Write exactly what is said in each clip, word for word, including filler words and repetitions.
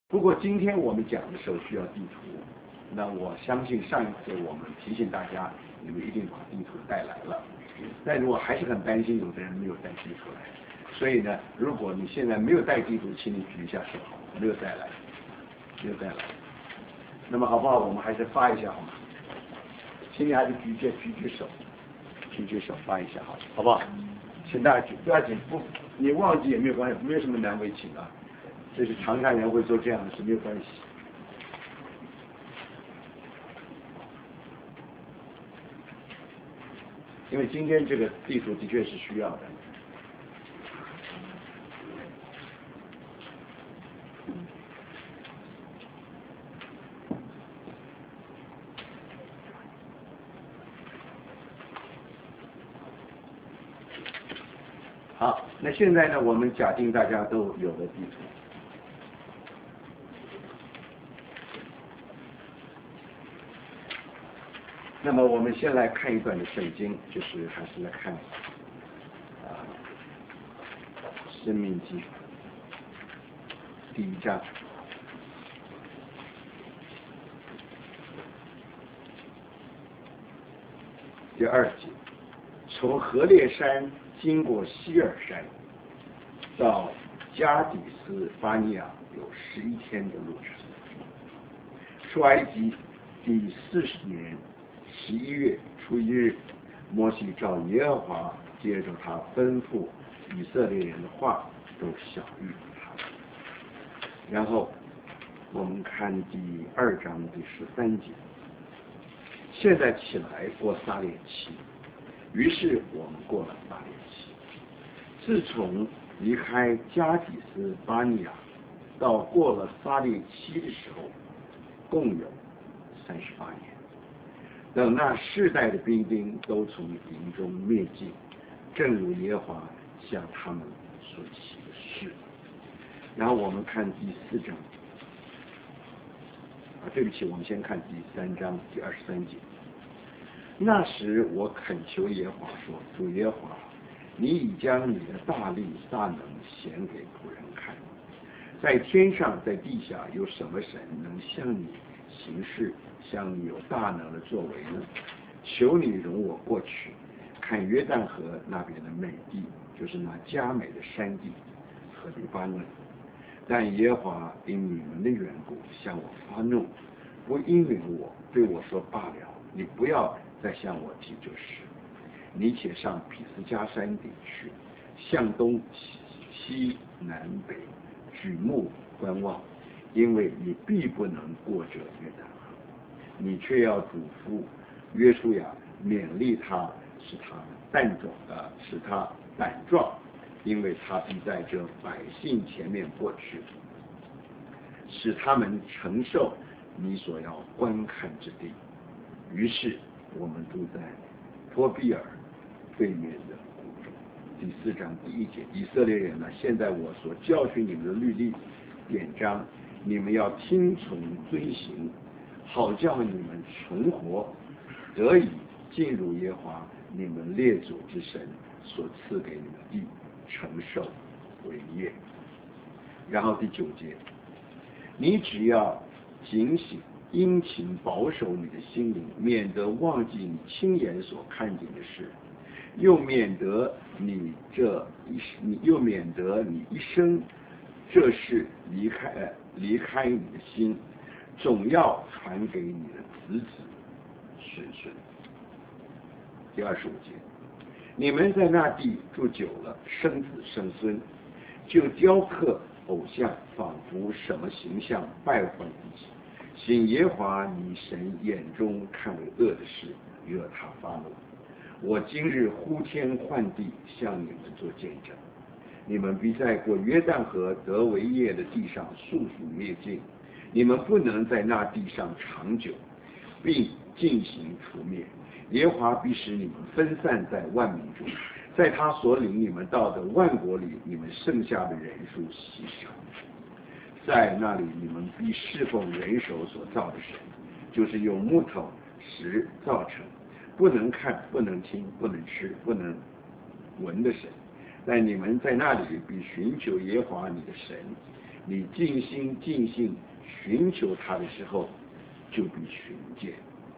不过今天我们讲的时候需要地图，那我相信上一次我们提醒大家，你们一定把地图带来了。但是我还是很担心有的人没有带地图来，所以呢，如果你现在没有带地图，请你举一下手，没有带来，没有带来。那么好不好？我们还是发一下好吗？请你还是举举举举手，举举手发一下好，好不好？请大家举，不要紧，不，你忘记也没有关系，没有什么难为情啊。这是常看人会做这样的事，没有关系。因为今天这个地图的确是需要的。好，那现在呢，我们假定大家都有了地图。那么我们先来看一段的圣经，就是还是来看啊《申命记》第一章第二节，从何烈山经过希尔山到加底斯巴尼亚有十一天的路程。出埃及第四十年十一月初一日，摩西照耶和华接着他吩咐以色列人的话，都晓谕他。然后我们看第二章第十三节，现在起来过撒烈期。于是我们过了撒烈期。自从离开加底斯巴尼亚到过了撒烈期的时候，共有三十八年。等那世代的兵丁都从营中灭尽，正如耶和华向他们所起的事。然后我们看第四章，啊，对不起，我们先看第三章第二十三节。那时我恳求耶和华说：“主耶和华，你已将你的大力大能显给仆人看。在天上，在地下，有什么神能像你行事，像你有大能的作为呢？求你容我过去，看约旦河那边的美地，就是那佳美的山地和黎巴嫩。但耶和华因你们的缘故向我发怒，不应允我，对我说罢了，你不要再向我提这事。你且上毗斯加山顶去，向东西南北举目观望，因为你必不能过这约旦河。你却要嘱咐约书亚，勉励他，使他胆壮啊，使他胆壮，因为他必在这百姓前面过去，使他们承受你所要观看之地。于是我们住在托比尔对面的谷中。第四章第一节，以色列人呢，现在我所教训你们的律例典章，你们要听从遵行，好叫你们存活，得以进入耶和华你们列祖之神所赐给你们的地，承受为业。然后第九节，你只要警醒，殷勤保守你的心灵，免得忘记你亲眼所看见的事，又免得你这一你又免得你一生这事离开呃离开你的心，总要传给你的子子孙孙。第二十五节，你们在那地住久了，生子生孙，就雕刻偶像，仿佛什么形象，败坏自己，行耶和华你神眼中看为恶的事，惹他发怒。我今日呼天唤地，向你们做见证，你们必在过约旦河得为业的地上速速灭尽，你们不能在那地上长久，并进行除灭。耶和华必使你们分散在万民中，在他所领你们到的万国里，你们剩下的人数稀少。在那里，你们必侍奉人手所造的神，就是用木头石造成，不能看，不能听，不能吃，不能闻的神。但你们在那里必寻求耶和华你的神， 你尽心尽性寻求他的时候，就必寻见。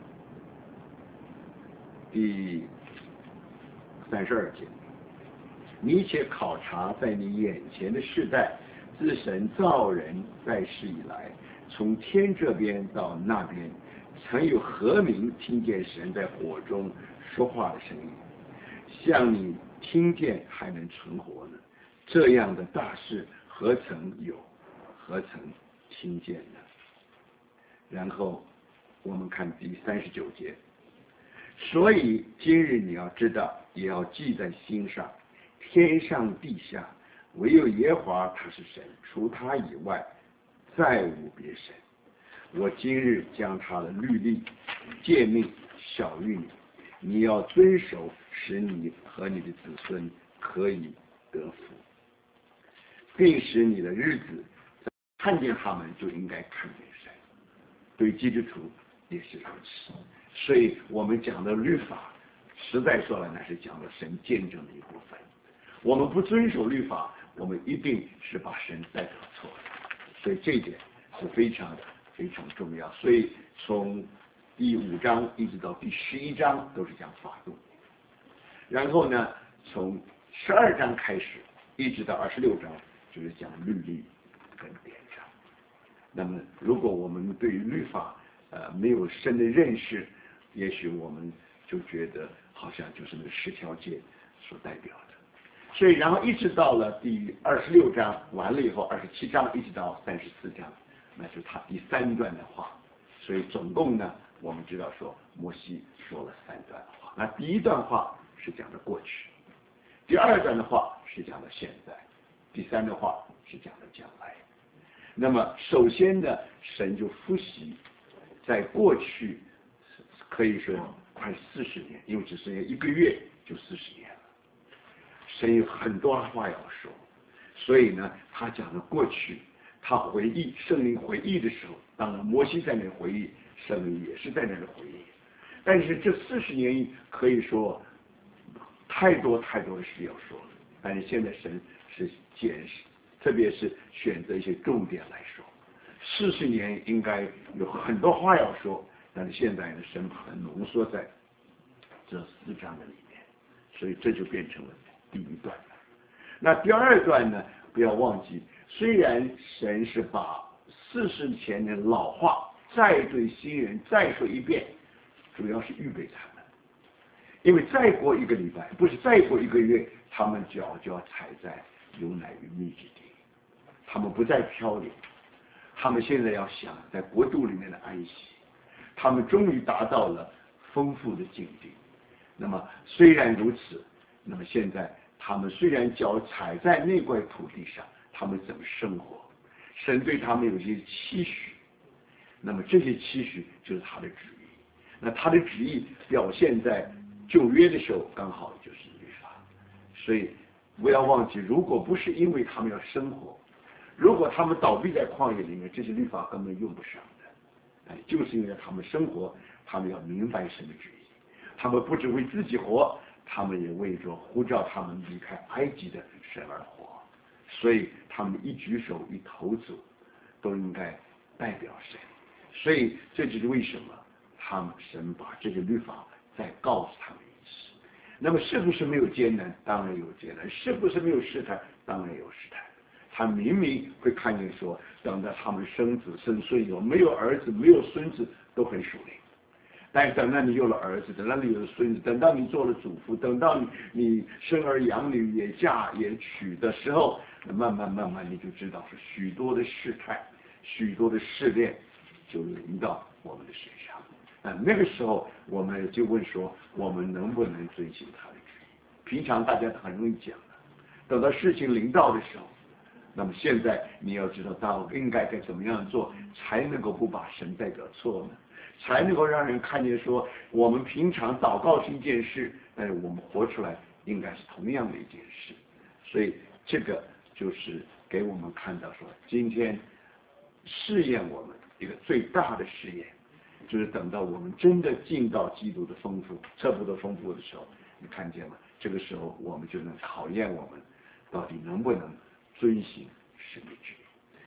第三十二节，你且考察在你眼前的世代，自神造人在世以来，从天这边到那边，曾有何民听见神在火中说话的声音，像你听见还能存活呢？这样的大事何曾有，何曾听见呢？然后我们看第三十九节，所以今日你要知道，也要记在心上，天上地下唯有耶和华他是神，除他以外再无别神。我今日将他的律例诫命晓谕你，你要遵守，使你和你的子孙可以得福，并使你的日子看见他们就应该看见神。对基督徒也是如此。所以我们讲的律法，实在说来那是讲了神见证的一部分。我们不遵守律法，我们一定是把神代表错了。所以这一点是非常非常重要。所以从第五章一直到第十一章都是讲法度，然后呢，从十二章开始一直到二十六章就是讲律例跟典章。那么如果我们对于律法呃没有深的认识，也许我们就觉得好像就是那个十条诫所代表的。所以然后一直到了第二十六章完了以后，二十七章一直到三十四章，那是他第三段的话。所以总共呢，我们知道说摩西说了三段话。那第一段话是讲的过去，第二段的话是讲的现在，第三段话是讲的将来。那么首先呢，神就复习在过去可以说快四十年，因为只剩下一个月就四十年了。神有很多话要说，所以呢，他讲的过去，他回忆圣灵回忆的时候，当然摩西在那里回忆，圣灵也是在那里回忆。但是这四十年可以说太多太多的事要说了，但是现在神是拣视，特别是选择一些重点来说。四十年应该有很多话要说，但是现在呢，神把它浓缩在这四章的里面，所以这就变成了第一段。那第二段呢，不要忘记，虽然神是把四十前的老话再对新人再说一遍，主要是预备他们，因为再过一个礼拜，不是再过一个月，他们脚就要踩在有奶与蜜之地，他们不再漂流，他们现在要想在国度里面的安息，他们终于达到了丰富的境地。那么虽然如此，那么现在他们虽然脚踩在那块土地上，他们怎么生活？神对他们有些期许，那么这些期许就是他的旨意。那他的旨意表现在旧约的时候，刚好就是律法。所以不要忘记，如果不是因为他们要生活，如果他们倒闭在旷野里面，这些律法根本用不上的。哎，就是因为他们生活，他们要明白神的旨意，他们不只为自己活，他们也为着呼召他们离开埃及的神而活。所以他们一举手一投足都应该代表神。所以这就是为什么他们神把这个律法再告诉他们一次。那么是不是没有艰难？当然有艰难。是不是没有试探？当然有试探。他明明会看见说，等到他们生子生孙以后，没有儿子没有孙子都很属灵，但是等到你有了儿子，等到你有了孙子，等到你做了祖父，等到你你生儿养女也嫁也娶的时候，慢慢慢慢你就知道是许多的试探，许多的试炼就临到我们的身上。啊，那个时候我们就问说，我们能不能遵行他的旨意？平常大家很容易讲的，等到事情临到的时候，那么现在你要知道，到应该该怎么样做，才能够不把神代表错呢？才能够让人看见说，我们平常祷告是一件事，但是我们活出来应该是同样的一件事。所以这个就是给我们看到说，今天试验我们一个最大的试验，就是等到我们真的进到基督的丰富、彻不的丰富的时候，你看见吗？这个时候我们就能考验我们到底能不能遵行神的旨意。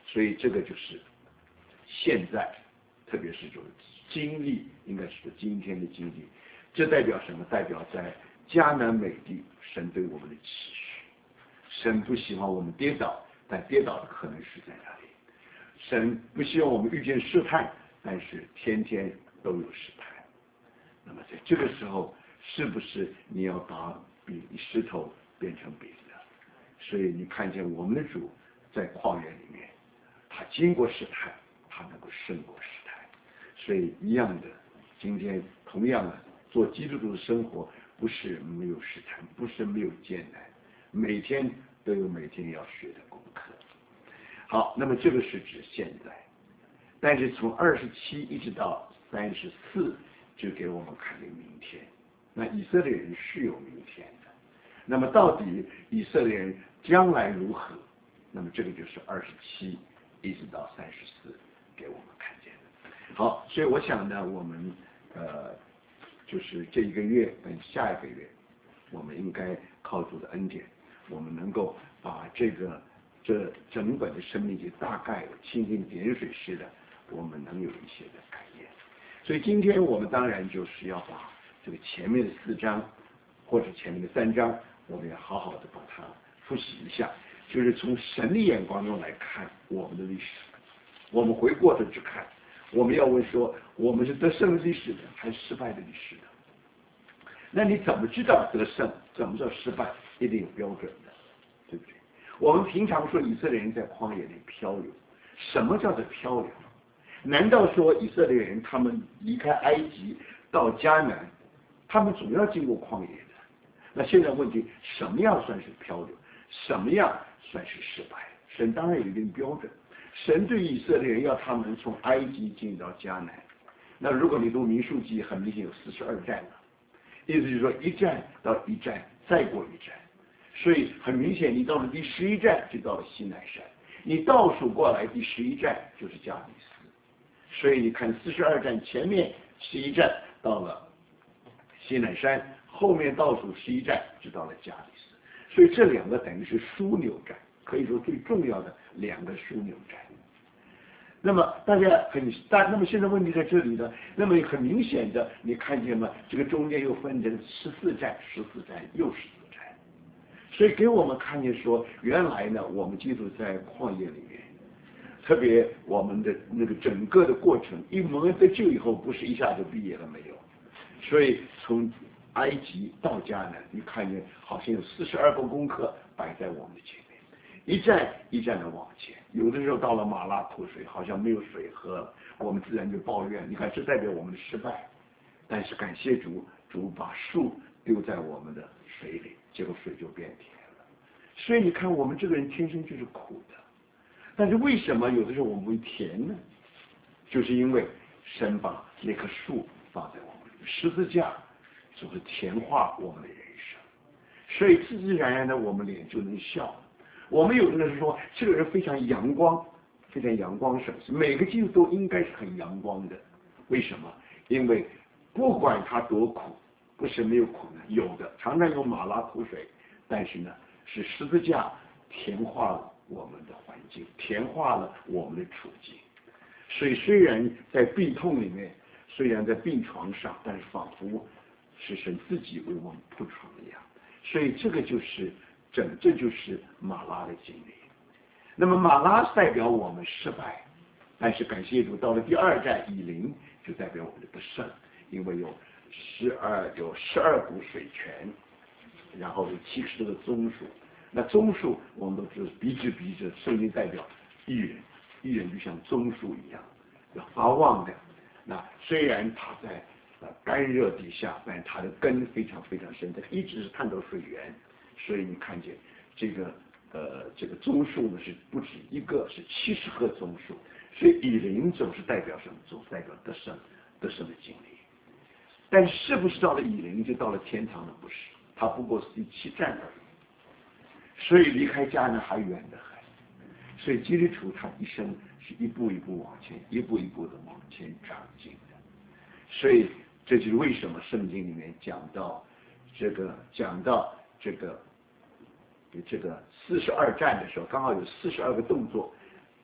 所以这个就是现在，特别是这种经历，应该是说今天的经历，这代表什么？代表在迦南美地，神对我们的期许。神不希望我们跌倒，但跌倒的可能是在哪里？神不希望我们遇见试探，但是天天都有试探。那么在这个时候，是不是你要把饼石头变成饼呢？所以你看见我们的主在旷野里面，他经过试探，他能够胜过试探。所以一样的，今天同样的做基督徒的生活，不是没有试探，不是没有艰难，每天都有每天要学的功课。好，那么这个是指现在，但是从二十七一直到三十四，就给我们看见明天。那以色列人是有明天的，那么到底以色列人将来如何？那么这个就是二十七一直到三十四给我们看见的。好，所以我想呢，我们呃，就是这一个月跟下一个月，我们应该靠主的恩典，我们能够把这个这整本的生命记大概蜻蜓点水式的，我们能有一些的概念。所以今天我们当然就是要把这个前面的四章或者前面的三章，我们要好好的把它复习一下，就是从神的眼光中来看我们的历史。我们回过头去看，我们要问说，我们是得胜历史的还是失败的历史的？那你怎么知道得胜？怎么知道失败？一定有标准的，对不对？我们平常说以色列人在旷野里漂流，什么叫做漂流？难道说以色列人他们离开埃及到迦南，他们总要经过旷野的？那现在问题，什么样算是漂流？什么样算是失败？神当然有一定标准。神对以色列人要他们从埃及进到迦南，那如果你读民数记，很明显有四十二站了，意思就是说一站到一站，再过一站，所以很明显，你到了第十一站就到了西乃山，你倒数过来第十一站就是加利斯。所以你看四十二站前面十一站到了西乃山，后面倒数十一站就到了加利斯。所以这两个等于是枢纽站，可以说最重要的两个枢纽站。那么大家很大，那么现在问题在这里呢？那么很明显的，你看见吗？这个中间又分成十四站、十四站又十四站，所以给我们看见说，原来呢，我们基督在旷野里面。特别我们的那个整个的过程，因为我们得救以后不是一下就毕业了没有，所以从埃及到迦南，你看见好像有四十二个功课摆在我们的前面，一站一站的往前。有的时候到了马拉口水，好像没有水喝了，我们自然就抱怨。你看，这代表我们的失败。但是感谢主，主把树丢在我们的水里，结果水就变甜了。所以你看，我们这个人天生就是苦的。但是为什么有的时候我们会甜呢？就是因为神把那棵树放在我们十字架，就是甜化我们的人生，所以自自然然的我们脸就能笑。我们有的人说这个人非常阳光，非常阳光省事，每个基督徒都应该是很阳光的。为什么？因为不管他多苦，不是没有苦难，有的常常有马拉口水，但是呢，是十字架甜化了我们的环境，甜化了我们的处境。所以虽然在病痛里面，虽然在病床上，但是仿佛是神自己为我们铺床一样。所以这个就是整，这就是马拉的经历。那么马拉代表我们失败，但是感谢主，到了第二站以琳就代表我们的得胜，因为有十二有十二股水泉，然后有七十个棕树。那棕树我们都知道，笔直笔直，圣经代表艺人，艺人就像棕树一样，要发旺的。那虽然它在呃干热底下，但它的根非常非常深，它一直是探到水源。所以你看见这个呃这个棕树呢，是不止一个，是七十棵棕树。所以以琳总是代表什么？总是代表得胜，得胜的经历。但是不是到了以琳就到了天堂呢？不是，它不过是第七站而已。所以离开家呢还远得很，所以基督徒他一生是一步一步往前，一步一步的往前长进的。所以这就是为什么圣经里面讲到这个讲到这个这个四十二站的时候，刚好有四十二个动作，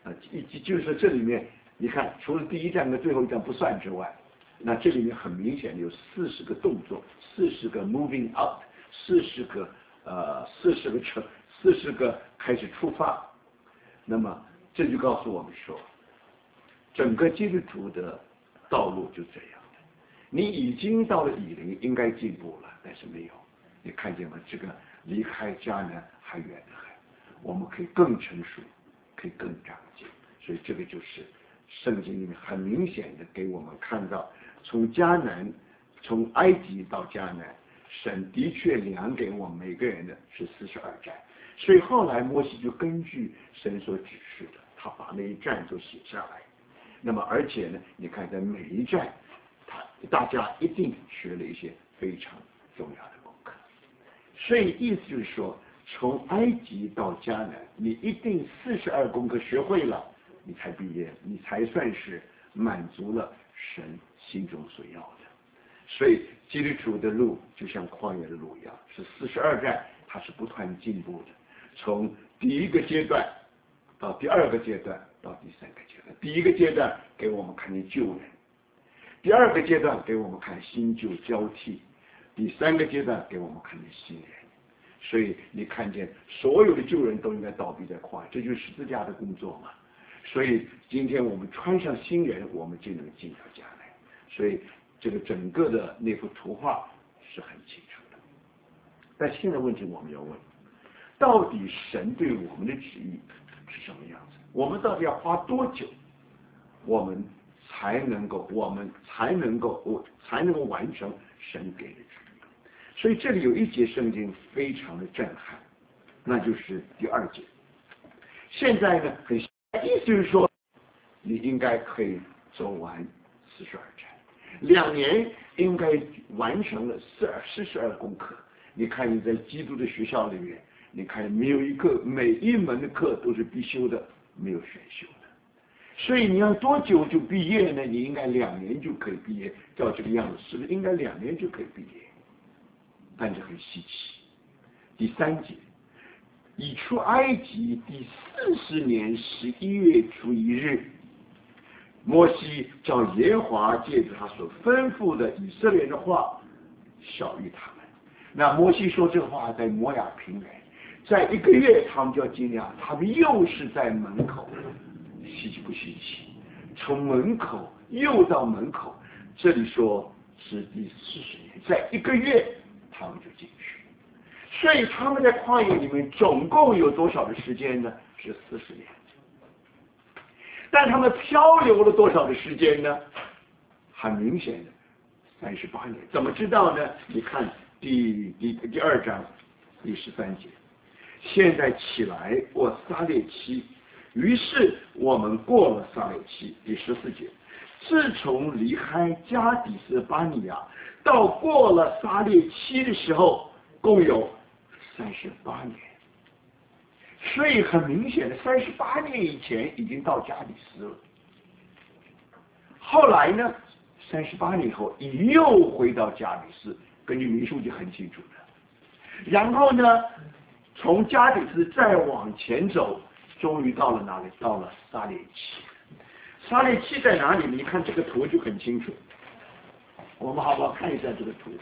啊，就是说这里面你看，除了第一站跟最后一站不算之外，那这里面很明显有四十个动作，四十个 moving out， 四十个呃四十个成四十个开始出发。那么这就告诉我们说，整个基督徒的道路就这样的。你已经到了以林，应该进步了，但是没有。你看见吗？这个离开迦南还远得很，我们可以更成熟，可以更长进。所以这个就是圣经里面很明显的给我们看到，从迦南，从埃及到迦南，神的确量给我们每个人的是四十二站。所以后来摩西就根据神所指示的，他把那一站都写下来。那么而且呢，你看在每一站，他大家一定学了一些非常重要的功课。所以意思就是说，从埃及到迦南，你一定四十二功课学会了，你才毕业，你才算是满足了神心中所要的。所以基督徒的路就像旷野的路一样，是四十二站，它是不断进步的。从第一个阶段到第二个阶段到第三个阶段，第一个阶段给我们看见旧人，第二个阶段给我们看新旧交替，第三个阶段给我们看见新人。所以你看见所有的旧人都应该倒闭在旷野，这就是十字架的工作嘛。所以今天我们穿上新人，我们就能进到迦南。所以这个整个的那幅图画是很清楚的。但现在问题我们要问，到底神对我们的旨意是什么样子？我们到底要花多久，我们才能够，我们才能够，我才能够完成神给的旨意？所以这里有一节圣经非常的震撼，那就是第二节。现在呢，很意思就是说，你应该可以走完四十二站，两年应该完成了四二四十二功课。你看你在基督的学校里面，你看没有一个每一门的课都是必修的，没有选修的。所以你要多久就毕业呢？你应该两年就可以毕业，照这个样子是不是应该两年就可以毕业？但是很稀奇。第三节，以出埃及第四十年十一月初一日，摩西叫耶和华借着他所吩咐的以色列的话晓谕他们。那摩西说这话在摩亚平原，在一个月他们就要进来，他们又是在门口，稀奇不稀奇？从门口又到门口，这里说是第四十年，在一个月他们就进去。所以他们在旷野里面总共有多少的时间呢？是四十年。但他们漂流了多少的时间呢？很明显的三十八年。怎么知道呢？你看第第第二章第十三节，现在起来过撒列期，于是我们过了撒列期。第十四节，自从离开加底斯巴尼亚到过了撒列期的时候，共有三十八年。所以很明显的，三十八年以前已经到加底斯了。后来呢，三十八年以后又回到加底斯，根据民数记很清楚的。然后呢，从加底斯再往前走，终于到了哪里？到了撒列期。撒列期在哪里？你看这个图就很清楚。我们好不好看一下这个图？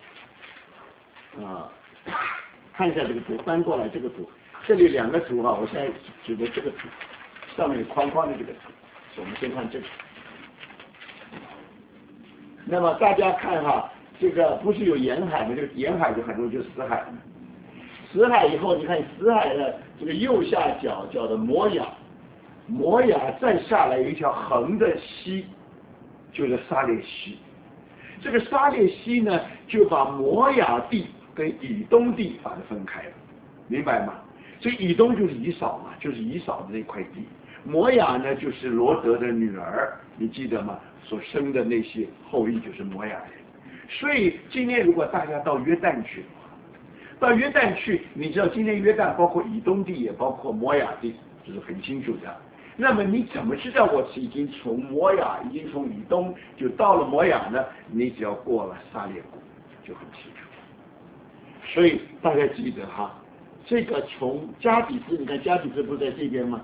啊，看一下这个图，翻过来这个图。这里两个图啊，我现在指的这个图，上面有框框的这个图。我们先看这个。那么大家看哈，这个不是有沿海吗？这个沿海就很多就是死海。死海以后，你看死海的这个右下角叫的摩亚，摩亚再下来有一条横的溪，就是撒列溪。这个撒列溪呢，就把摩亚地跟以东地把它分开了，明白吗？所以以东就是以扫嘛，就是以扫的那块地。摩亚呢，就是罗德的女儿，你记得吗？所生的那些后裔就是摩亚人。所以今天如果大家到约旦去，到约旦去，你知道今天约旦包括以东地，也包括摩亚地，这是很清楚的。那么你怎么知道我是已经从摩亚，已经从以东就到了摩亚呢？你只要过了撒列谷就很清楚。所以大家记得哈，这个从加底斯，你看加底斯不是在这边吗？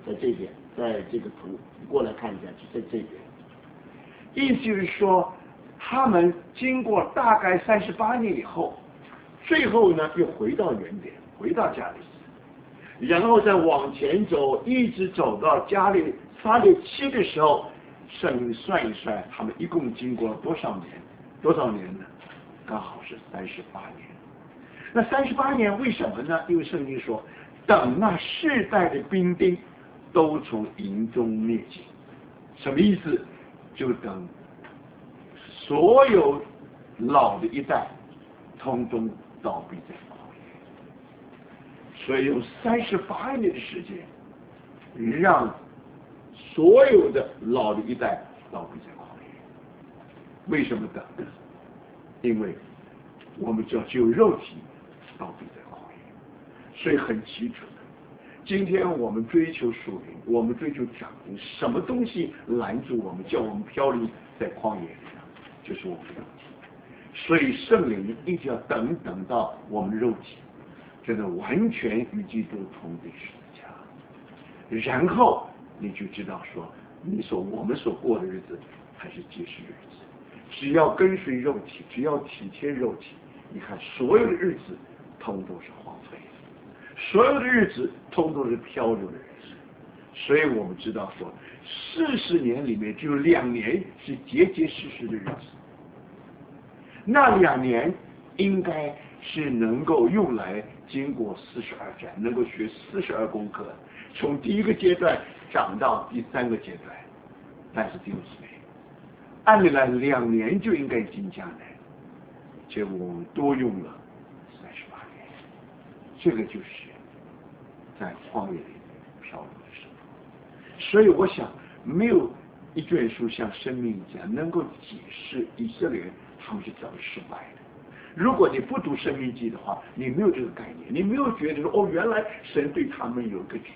在这边，在这个图过来看一下，就在这边。 意思就是说，他们经过大概三十八年以后，最后呢又回到原点，回到加利斯，然后再往前走，一直走到加利撒利七的时候，圣经算一算，他们一共经过了多少年？多少年呢？刚好是三十八年。那三十八年为什么呢？因为圣经说，等那世代的兵丁都从营中灭尽。什么意思？就等所有老的一代通通倒闭在旷野。所以用三十八年的时间，让所有的老的一代倒闭在旷野。为什么等？因为我们知道只有肉体倒闭在旷野，所以很清楚的。今天我们追求属灵，我们追求长灵，什么东西拦住我们，叫我们飘离在旷野里呢？就是我们的肉体。所以圣灵一定要等等到我们的肉体真的完全与基督同归十字架，然后你就知道说，你所我们所过的日子才是结实日子。只要跟随肉体，只要体贴肉体，你看所有的日子通都是荒废的，所有的日子通都是漂流的日子。所以我们知道说，四十年里面只有两年是结结实实的日子，那两年应该是能够用来经过四十二战，能够学四十二功课，从第一个阶段长到第三个阶段。但是弟兄姊妹，按理来两年就应该进迦南，结果我们多用了三十八年，这个就是在荒野里漂流的生活。所以我想，没有一卷书像《生命记》能够解释以色列人他们是怎么失败的。如果你不读《生命记》的话，你没有这个概念，你没有觉得说哦，原来神对他们有个局。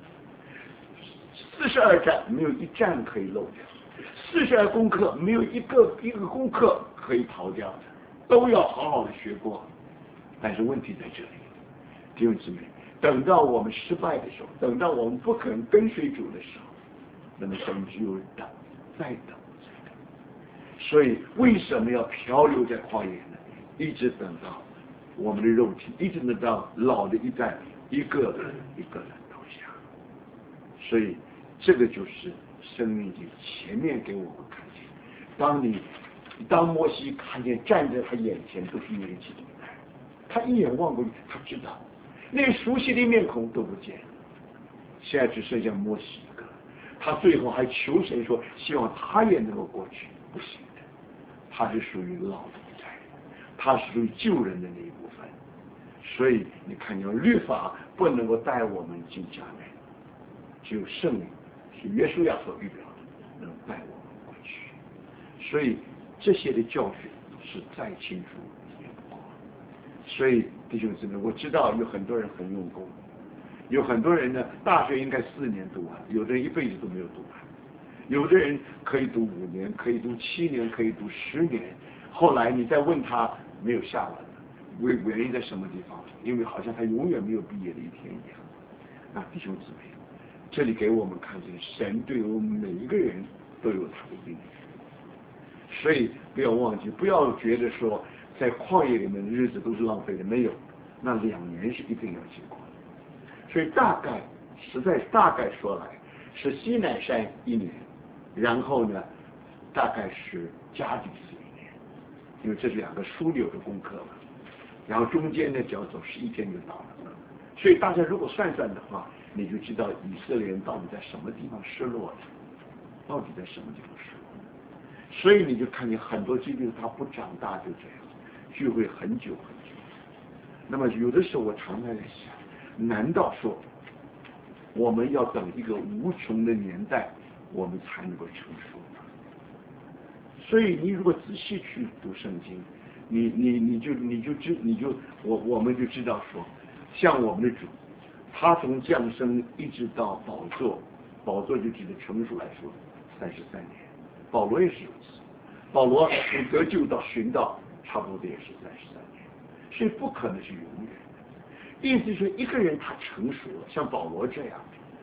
四十二战没有一战可以漏掉，四十二功课没有一个一个功课可以逃掉的，都要好好的学过。但是问题在这里，弟兄姊妹，等到我们失败的时候，等到我们不肯跟随主的时候，那么神只有等，再等，再等。所以为什么要漂流在旷野呢？一直等到我们的肉体，一直等到老的一代一个一个人投降。所以这个就是生命记前面给我们看见，当你当摩西看见站在他眼前都是年轻的，他一眼望过去，他知道那熟悉的面孔都不见了，现在只剩下摩西一个。他最后还求神说，希望他也能够过去，不行的，他是属于老的一代，他是属于救人的那一部分。所以你看见律法不能够带我们进迦南，只有圣灵是约书亚所预表的，能带我们过去。所以这些的教训是再清楚也不过。所以弟兄姊妹，我知道有很多人很用功，有很多人呢大学应该四年读完，有的人一辈子都没有读完，有的人可以读五年，可以读七年，可以读十年，后来你再问他没有下文了，为原因在什么地方？因为好像他永远没有毕业的一天一样。那弟兄姊妹，这里给我们看见神对我们每一个人都有他的应许，所以不要忘记，不要觉得说在旷野里面的日子都是浪费的，没有，那两年是一定要经过的。所以大概实在大概说来是西乃山一年，然后呢大概是加底斯一年，因为这是两个枢纽的功课嘛，然后中间呢只要走十一天就到了。所以大家如果算算的话，你就知道以色列人到底在什么地方失落了，到底在什么地方失落了。所以你就看见很多基督徒他不长大就这样，聚会很久很久。那么有的时候我常常在想，难道说我们要等一个无穷的年代我们才能够成熟吗？所以你如果仔细去读圣经，你你你就你就知你就我我们就知道说，像我们的主，他从降生一直到宝座，宝座就指的成熟来说三十三年，保罗也是如此，保罗从得救到寻道差不多也是三十三年，所以不可能是永远的。意思是说一个人他成熟了，像保罗这样，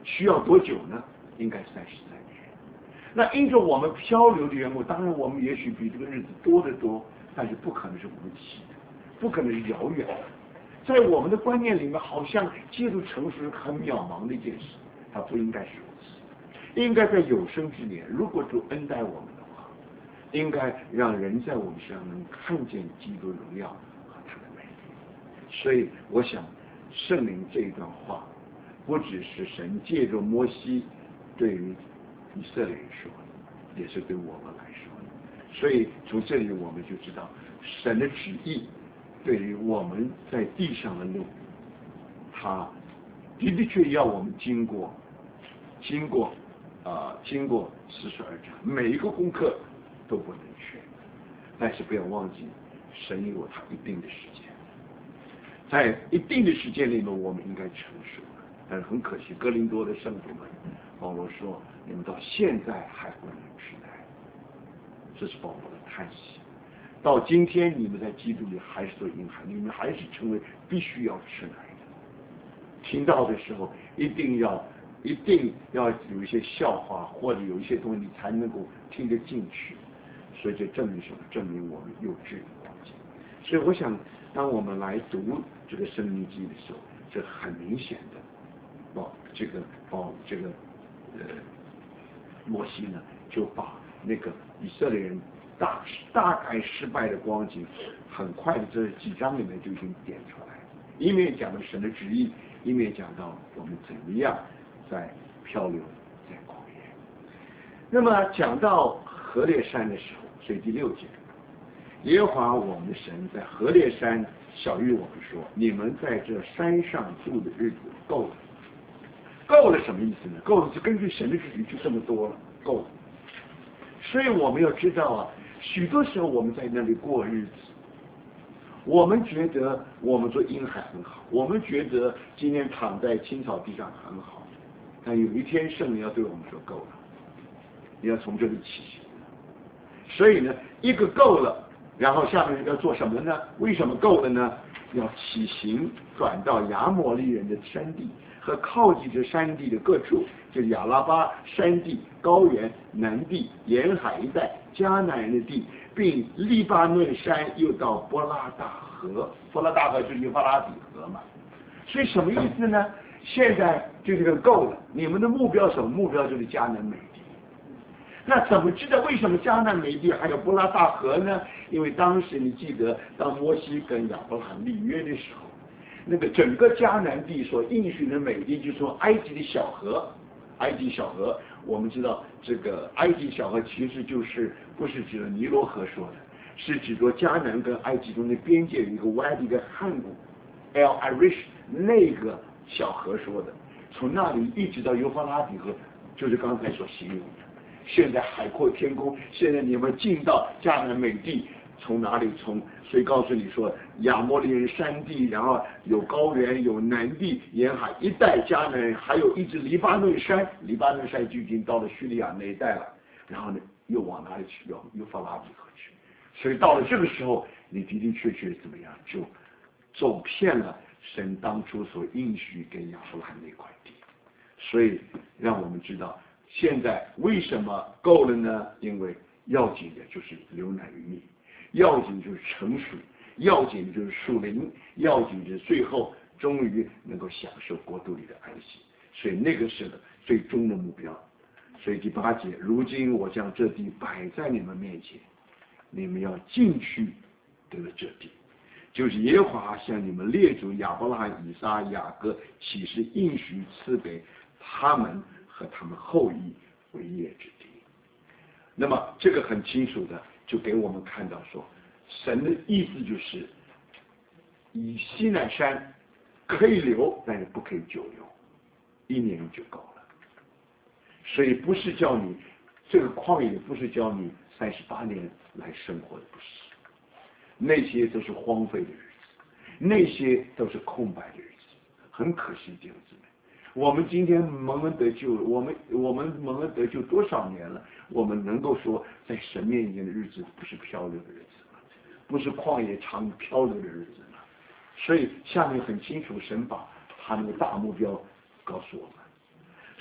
需要多久呢？应该三十三年。那因着我们漂流的缘故，当然我们也许比这个日子多得多，但是不可能是无期的，不可能是遥远的。在我们的观念里面，好像基督成熟是很渺茫的一件事，它不应该是如此。应该在有生之年，如果主恩待我们的话，应该让人在我们身上能看见基督荣耀和他的美丽。所以我想圣灵这一段话不只是神借着摩西对于以色列人说的，也是对我们来说的。所以从这里我们就知道神的旨意对于我们在地上的路，他的的确要我们经过经过啊、呃、经过四十二章，每一个功课都不能缺，但是不要忘记神有他一定的时间，在一定的时间里面我们应该成熟了。但是很可惜，哥林多的圣徒们，保罗说你们到现在还不能吃奶，这是保罗的叹息。到今天你们在基督里还是做婴孩，你们还是成为必须要吃奶的。听到的时候一定要一定要有一些笑话或者有一些东西你才能够听得进去，所以这证明什么？证明我们幼稚的关系。所以我想当我们来读这个申命记的时候，这很明显的哦，这个哦这个呃摩西呢就把那个以色列人大大概失败的光景，很快的这几章里面就已经点出来，一面讲到神的旨意，一面讲到我们怎么样在漂流在旷野。那么讲到何烈山的时候，所以第六节，耶和华我们的神在何烈山晓谕我们说，你们在这山上住的日子够了。够了什么意思呢？够了就根据神的旨意就这么多了，够了。所以我们要知道啊，许多时候我们在那里过日子，我们觉得我们做婴孩很好，我们觉得今天躺在青草地上很好，但有一天圣灵要对我们说够了，你要从这里起行。所以呢，一个够了，然后下面要做什么呢？为什么够了呢？要起行转到亚摩利人的山地和靠近这山地的各处，就是亚拉巴山地、高原、南地、沿海一带、迦南人的地，并利巴嫩山，又到波拉大河。波拉大河就是幼发拉底河嘛。所以什么意思呢？现在就这个够了，你们的目标什么？目标就是迦南美地。那怎么知道为什么迦南美地还有波拉大河呢？因为当时你记得，当摩西跟亚伯拉罕立约的时候，那个整个迦南地所应许的美地，就是说埃及的小河，埃及小河，我们知道这个埃及小河其实就是不是指的尼罗河说的，是指着迦南跟埃及中的边界有一个歪的一个汉谷 El Arish 那个小河说的，从那里一直到幼发拉底河，就是刚才所形容的。现在海阔天空，现在你们进到迦南美地，从哪里？从谁告诉你说亚摩利人山地，然后有高原，有南地，沿海一带迦南人，还有一直黎巴嫩山，黎巴嫩山就已经到了叙利亚那一带了。然后呢，又往哪里去？要幼发拉底河去。所以到了这个时候，你的的确确怎么样，就走遍了神当初所应许给亚伯拉罕那块地。所以让我们知道。现在为什么够了呢？因为要紧的就是流奶与蜜，要紧就是成熟，要紧的就是属灵，要紧的是最后终于能够享受国度里的安息。所以那个是最终的目标。所以第八节，如今我将这地摆在你们面前，你们要进去得这地，就是耶和华向你们列祖亚伯拉罕、以撒、雅各起誓应许赐给他们和他们后裔为业之地。那么这个很清楚的就给我们看到说，神的意思就是以西乃山可以留，但是不可以久留，一年就够了。所以不是叫你这个旷野，不是叫你三十八年来生活的，不是，那些都是荒废的日子，那些都是空白的日子。很可惜，弟兄姊妹，我们今天蒙恩得救，我们我们蒙恩得救多少年了？我们能够说，在神面前的日子不是漂流的日子吗？不是旷野长漂流的日子吗？所以下面很清楚，神把他那个大目标告诉我们。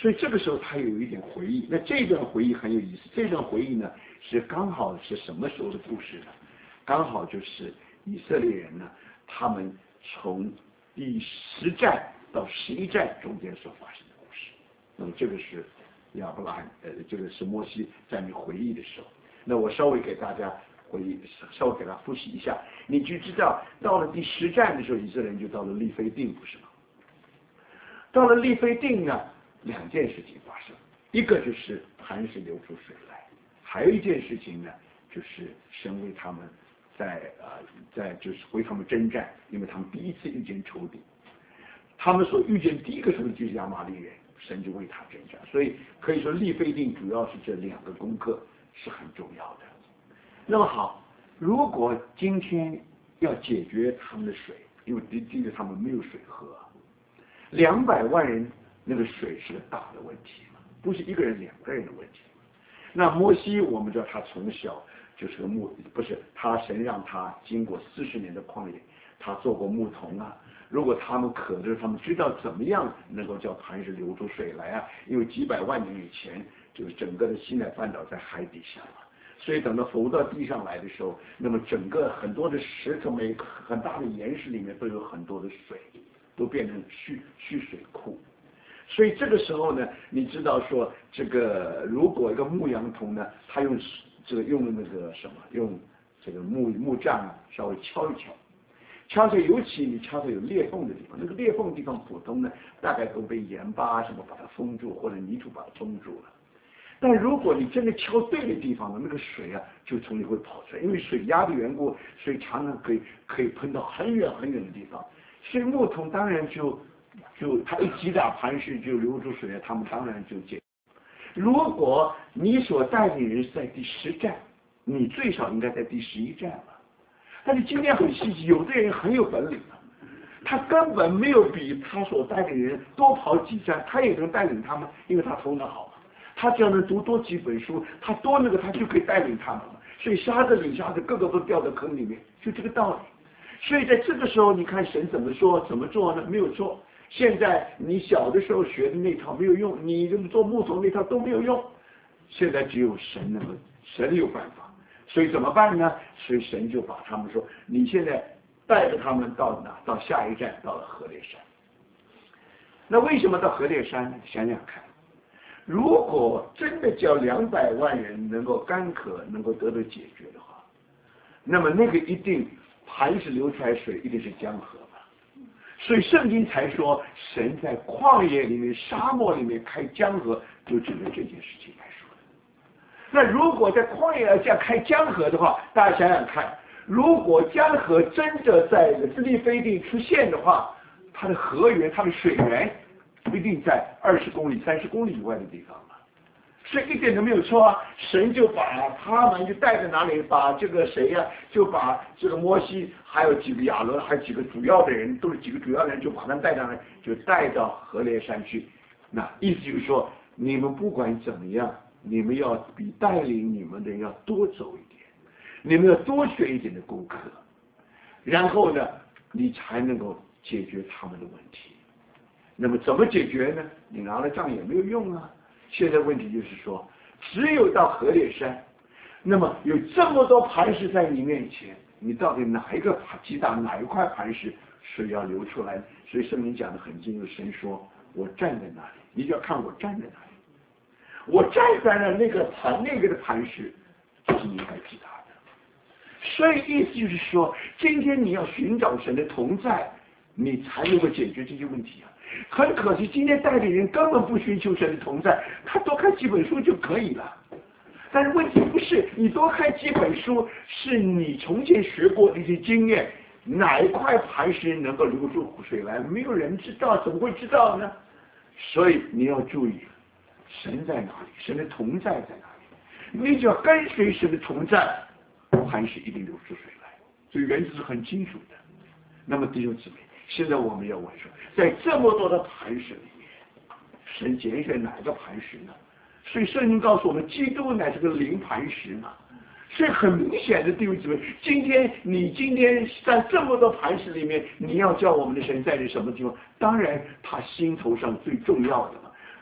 所以这个时候他有一点回忆，那这段回忆很有意思。这段回忆呢是刚好是什么时候的故事呢？刚好就是以色列人呢，他们从第十站到十一站中间所发生的故事。那么这个是亚伯拉罕，呃，这个是摩西在你回忆的时候。那我稍微给大家回忆，稍微给他复习一下，你就知道到了第十站的时候，以色列人就到了利非定，不是吗？到了利非定呢，两件事情发生，一个就是磐石流出水来，还有一件事情呢，就是神为他们在呃在就是为他们征战，因为他们第一次遇见仇敌，他们所遇见第一个仇敌就是亚玛力人，神就为他征战，所以可以说利非定主要是这两个功课是很重要的。那么好，如果今天要解决他们的水，因为第第一个他们没有水喝，两百万人那个水是个大的问题嘛，不是一个人两个人的问题。那摩西我们知道他从小就是个牧，不是他神让他经过四十年的旷野，他做过牧童啊。如果他们渴的时候，他们知道怎么样能够叫磐石流出水来啊？因为几百万年以前，就是整个的西奈半岛在海底下嘛，所以等到浮到地上来的时候，那么整个很多的石头、每很大的岩石里面都有很多的水，都变成蓄蓄水库。所以这个时候呢，你知道说这个如果一个牧羊童呢，他用这个用那个什么，用这个木木杖啊，稍微敲一敲。敲着，尤其你敲着有裂缝的地方，那个裂缝的地方普通呢，大概都被盐巴什么把它封住，或者泥土把它封住了。但如果你真的敲对的地方呢，那个水啊就从里会跑出来，因为水压的缘故，水常常可以可以喷到很远很远的地方。所以木桶当然就就他一击打磐石就流出水来，他们当然就解。如果你所带领人是在第十站，你最少应该在第十一站了。但是今天很稀奇，有的人很有本领的，他根本没有比他所带领人多跑几站，他也能带领他们，因为他头脑好，他只要能读多几本书，他多那个他就可以带领他们了。所以瞎子领瞎子，个个都掉到坑里面，就这个道理。所以在这个时候，你看神怎么说怎么做呢？没有错。现在你小的时候学的那套没有用，你做木头那套都没有用。现在只有神能够，神有办法。所以怎么办呢？所以神就把他们说，你现在带着他们到哪？到下一站，到了河烈山。那为什么到河烈山呢？想想看，如果真的叫两百万人能够干渴，能够得到解决的话，那么那个一定磐石流出来水一定是江河嘛。所以圣经才说，神在旷野里面、沙漠里面开江河，就指着这件事情来说。那如果在旷野要这样开江河的话，大家想想看，如果江河真的在利非定出现的话，它的河源、它的水源不一定在二十公里、三十公里以外的地方嘛，所以一点都没有错啊。神就把他们就带在哪里，把这个谁呀、啊，就把这个摩西，还有几个亚伦，还有几个主要的人，都是几个主要的人，就把他们带上来，就带到河烈山去。那意思就是说，你们不管怎么样，你们要比带领你们的人要多走一点，你们要多学一点的功课，然后呢，你才能够解决他们的问题。那么怎么解决呢？你拿了杖也没有用啊。现在问题就是说，只有到河烈山，那么有这么多磐石在你面前，你到底哪一个击打哪一块磐石，水要流出来？所以圣经讲的很清楚，神说我站在哪里，你就要看我站在哪里。我站在了那个磐那个的磐石，就是你应该击打的。所以意思就是说，今天你要寻找神的同在，你才能够解决这些问题啊。很可惜，今天带领人根本不寻求神的同在，他多看几本书就可以了。但是问题不是你多看几本书，是你从前学过的一些经验，哪一块磐石能够流出水来，没有人知道，怎么会知道呢？所以你要注意。神在哪里？神的同在在哪里？你只要跟随神的同在，磐石一定流出水来。所以原则是很清楚的。那么弟兄姊妹，现在我们要问说，在这么多的磐石里面，神拣选哪个磐石呢？所以圣经告诉我们，基督乃是个灵磐石嘛。所以很明显的，弟兄姊妹，今天你今天在这么多磐石里面，你要叫我们的神在于什么地方？当然，他心头上最重要的嘛。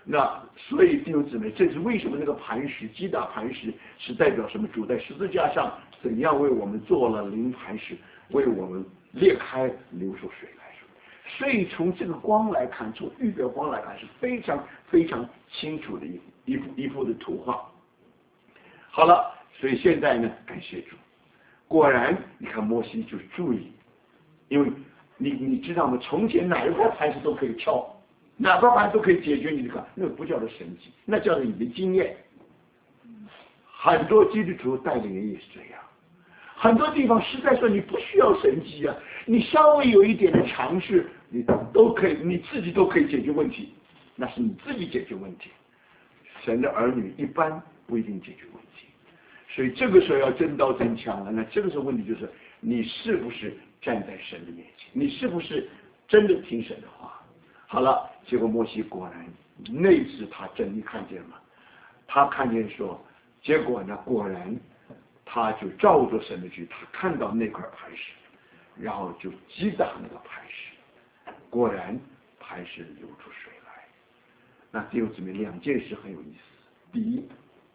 那所以弟兄姊妹，这是为什么那个磐石击打磐石是代表什么？主在十字架上怎样为我们做了灵磐石，为我们裂开流出水来。所以从这个光来看，从预表光来看，是非常非常清楚的一一幅一幅的图画。好了，所以现在呢，感谢主，果然你看摩西就注意，因为你你知道吗？从前哪一块磐石都可以敲，哪块磐石都可以解决你这个，那个不叫做神迹，那叫做你的经验。很多基督徒带领人也是这样。很多地方实在说你不需要神迹啊，你稍微有一点的尝试，你都可以，你自己都可以解决问题，那是你自己解决问题。神的儿女一般不一定解决问题，所以这个时候要真刀真枪了。那这个时候问题就是你是不是站在神的面前，你是不是真的听神的话？好了，结果摩西果然那次他真的看见了，他看见说，结果呢果然。他就照着神的句，他看到那块磐石，然后就击打那个磐石，果然磐石流出水来。那弟兄姊妹，两件事很有意思。第一，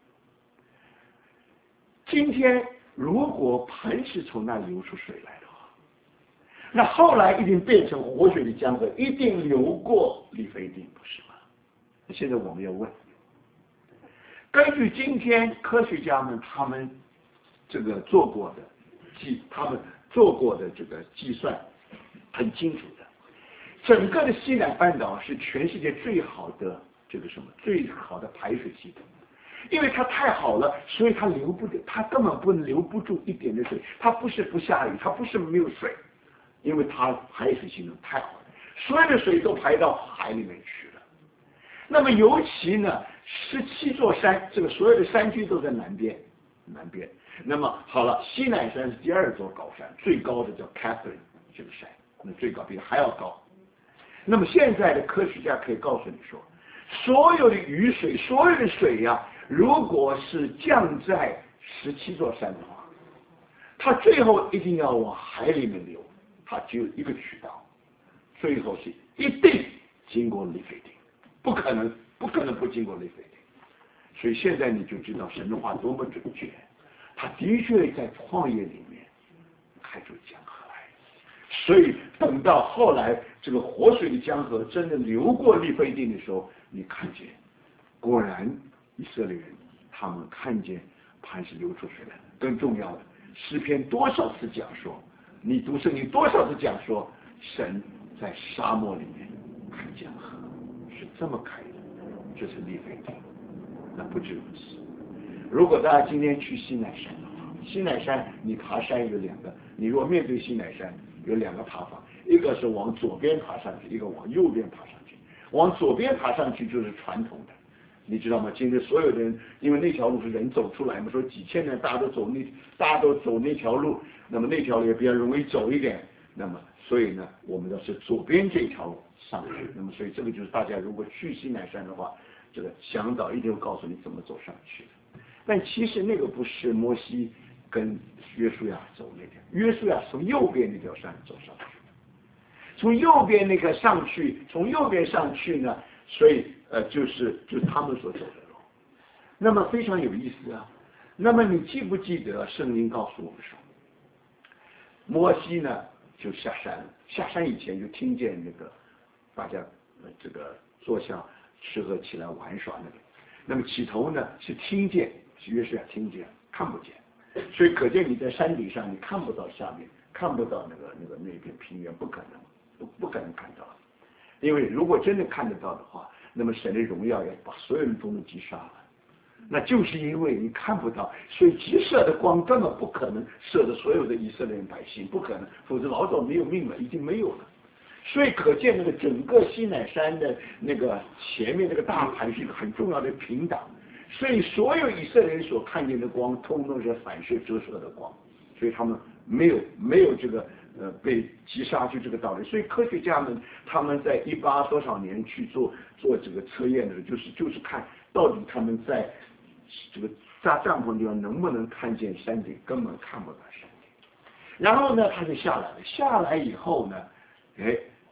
今天如果磐石从那流出水来的话，那后来一定变成活水的江河，一定流过利非定，不是吗？现在我们要问，根据今天科学家们他们这个做过的计，他们做过的这个计算很清楚的，整个的西南半岛是全世界最好的这个什么最好的排水系统，因为它太好了，所以它流不得，它根本不留不住一点的水，它不是不下雨，它不是没有水，因为它排水系统太好了，所有的水都排到海里面去了。那么尤其呢，十七座山，这个所有的山区都在南边，南边。那么好了，西乃山是第二座高山，最高的叫 Catherine 这个山，那最高比还要高。那么现在的科学家可以告诉你说，所有的雨水，所有的水呀、啊，如果是降在十七座山的话，它最后一定要往海里面流，它只有一个渠道，最后是一定经过利非定，不可能，不可能不经过利非定。所以现在你就知道神的话多么准确。他的确在旷野里面开出江河来，所以等到后来这个活水的江河真的流过利非定的时候，你看见，果然以色列人他们看见磐石流出水来。更重要的，诗篇多少次讲说，你读圣经多少次讲说，神在沙漠里面开江河，是这么开的，这是利非定。那不止如此。如果大家今天去西乃山的话，西乃山你爬山有两个，你如果面对西乃山有两个爬法，一个是往左边爬上去，一个往右边爬上去。往左边爬上去就是传统的，你知道吗？今天所有的人，因为那条路是人走出来嘛，说几千年大家都走那，大家都走那条路，那么那条路也比较容易走一点，那么所以呢，我们的是左边这条路上去。那么所以这个就是大家如果去西乃山的话，这个向导一定会告诉你怎么走上去的。但其实那个不是摩西跟约书亚走那条，约书亚从右边那条山走上去，从右边那个上去，从右边上去呢，所以呃就是就是他们所走的路。那么非常有意思啊。那么你记不记得圣经告诉我们说，摩西呢就下山了，下山以前就听见那个大家呃这个坐下吃喝起来玩耍那个，那么起头呢是听见。约书亚听见看不见，所以可见你在山顶上你看不到下面，看不到那个那个那片平原，不可能，不不可能看到。因为如果真的看得到的话，那么神的荣耀要把所有人都能击杀了。那就是因为你看不到，所以直射的光根本不可能射的所有的以色列人百姓，不可能，否则老早没有命了，已经没有了。所以可见那个整个西乃山的那个前面那个大盘是一个很重要的屏挡。所以所有以色列人所看见的光，通通是反射折射的光，所以他们没有没有这个呃被击杀，就这个道理。所以科学家们他们在一八多少年去做做这个测验的时候，就是就是看到底他们在这个扎帐篷地方能不能看见山顶，根本看不到山顶。然后呢，他就下来了，下来以后呢，哎，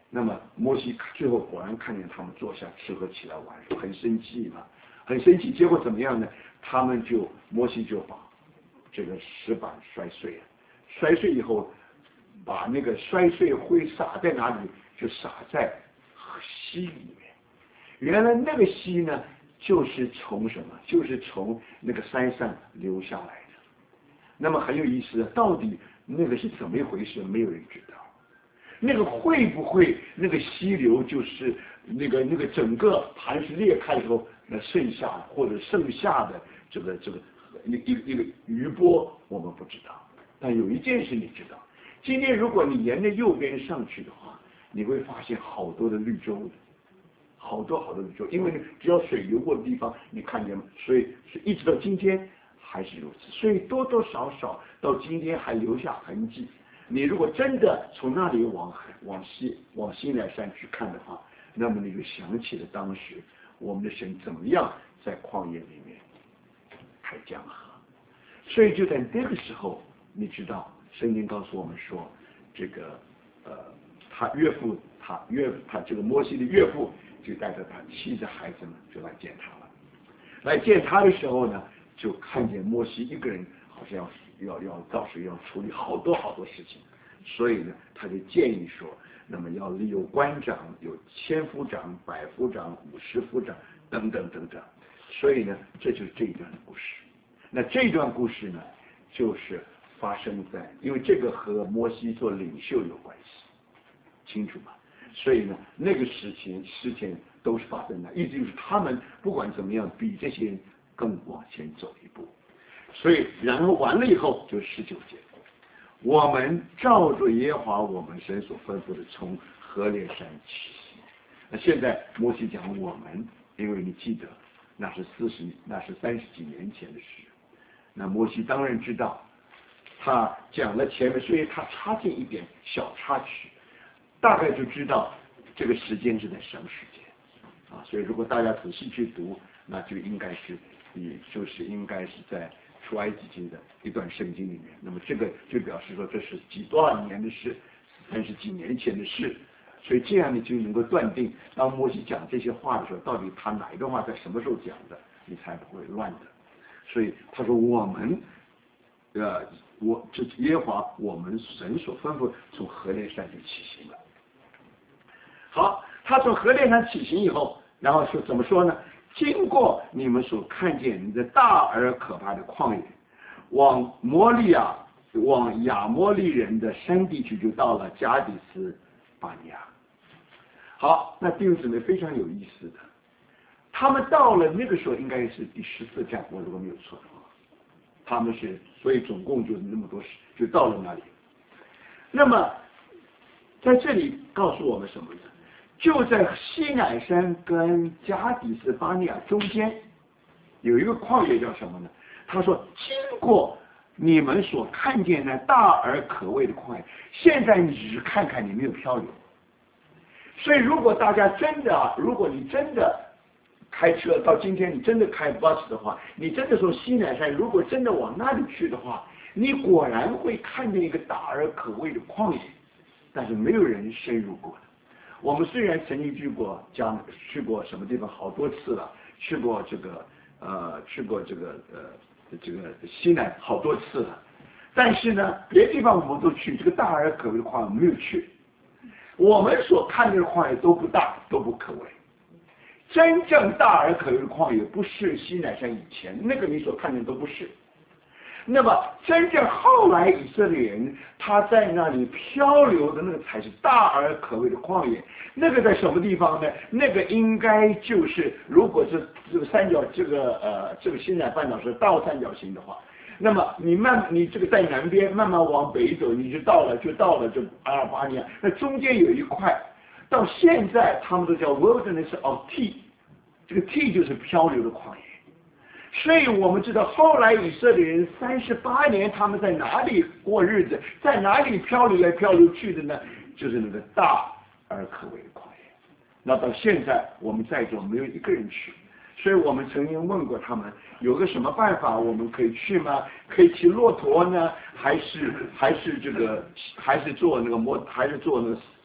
那么摩西最后果然看见他们坐下吃喝起来玩，很生气嘛，很生气。结果怎么样呢？他们就摩西就把这个石板摔碎了，摔碎以后，把那个摔碎灰撒在哪里？就撒在溪里面。原来那个溪呢，就是从什么？就是从那个山上流下来的。那么很有意思，到底那个是怎么一回事？没有人知道。那个会不会那个溪流就是那个那个整个磐石裂开以后，那剩下或者剩下的这个这个一一个一个余波，我们不知道。但有一件事你知道，今天如果你沿着右边上去的话，你会发现好多的绿洲的，好多好多绿洲，因为只要水流过的地方，你看见吗？所以是一直到今天还是如此，所以多多少少到今天还留下痕迹。你如果真的从那里往往西往西乃山去看的话，那么你就想起了当时我们的神怎么样在旷野里面开江河。所以就在那个时候，你知道圣经告诉我们说，这个呃他岳父他岳他这个摩西的岳父就带着他妻子孩子们就来见他了。来见他的时候呢，就看见摩西一个人好像要要要到时要处理好多好多事情，所以呢，他就建议说，那么要有官长、有千夫长、百夫长、五十夫长等等等等。所以呢，这就是这一段的故事。那这段故事呢，就是发生在，因为这个和摩西做领袖有关系，清楚吗？所以呢，那个事情事情都是发生的，意思就是他们不管怎么样，比这些人更往前走一步。所以，然后完了以后就是十九节，我们照着耶和华我们神所吩咐的，从何烈山起行。那现在摩西讲我们，因为你记得那是四十，那是三十几年前的事。那摩西当然知道，他讲了前面，所以他插进一点小插曲，大概就知道这个时间是在什么时间啊。所以如果大家仔细去读，那就应该是，也就是应该是在出埃及记的一段圣经里面。那么这个就表示说这是几多少年的事，三十几年前的事。所以这样你就能够断定，当摩西讲这些话的时候，到底他哪一段话在什么时候讲的，你才不会乱的。所以他说我们，呃，我这耶和华我们神所吩咐，从何烈山就起行了。好，他从何烈山起行以后，然后说怎么说呢？经过你们所看见的大而可怕的旷野，往摩利亚往亚摩利人的山地区，就到了加底斯巴尼亚。好，那弟兄姊妹非常有意思的，他们到了那个时候应该是第十四站，我如果没有错的话，他们是所以总共就是那么多，就到了那里。那么在这里告诉我们什么呢？就在西乃山跟加底斯巴尼亚中间有一个旷野，叫什么呢？他说经过你们所看见的大而可畏的旷野，现在你只是看看，你没有漂流。所以如果大家真的，如果你真的开车到今天，你真的开 bus 的话，你真的从西乃山如果真的往那里去的话，你果然会看见一个大而可畏的旷野，但是没有人深入过的。我们虽然曾经去过江，去过什么地方好多次了，去过这个呃，去过这个呃这个西南好多次了，但是呢，别的地方我们都去，这个大而可畏的旷野没有去。我们所看见的旷野都不大，都不可畏。真正大而可畏的旷野，不是西乃山以前那个你所看见的都不是。那么真正后来以色列人他在那里漂流的那个才是大而可畏的旷野。那个在什么地方呢？那个应该就是如果是这个三角这个呃这个西乃半岛是倒三角形的话，那么你慢你这个在南边慢慢往北走，你就到了就到了这阿尔巴尼亚。那中间有一块，到现在他们都叫 Wilderness of T， 这个 T 就是漂流的旷野。所以我们知道后来以色列人三十八年他们在哪里过日子，在哪里漂流来漂流去的呢？就是那个大而可畏的旷野。那到现在我们在座没有一个人去，所以我们曾经问过他们有个什么办法我们可以去吗？可以骑骆驼呢，还是还是这个还是坐那个摩还是坐那个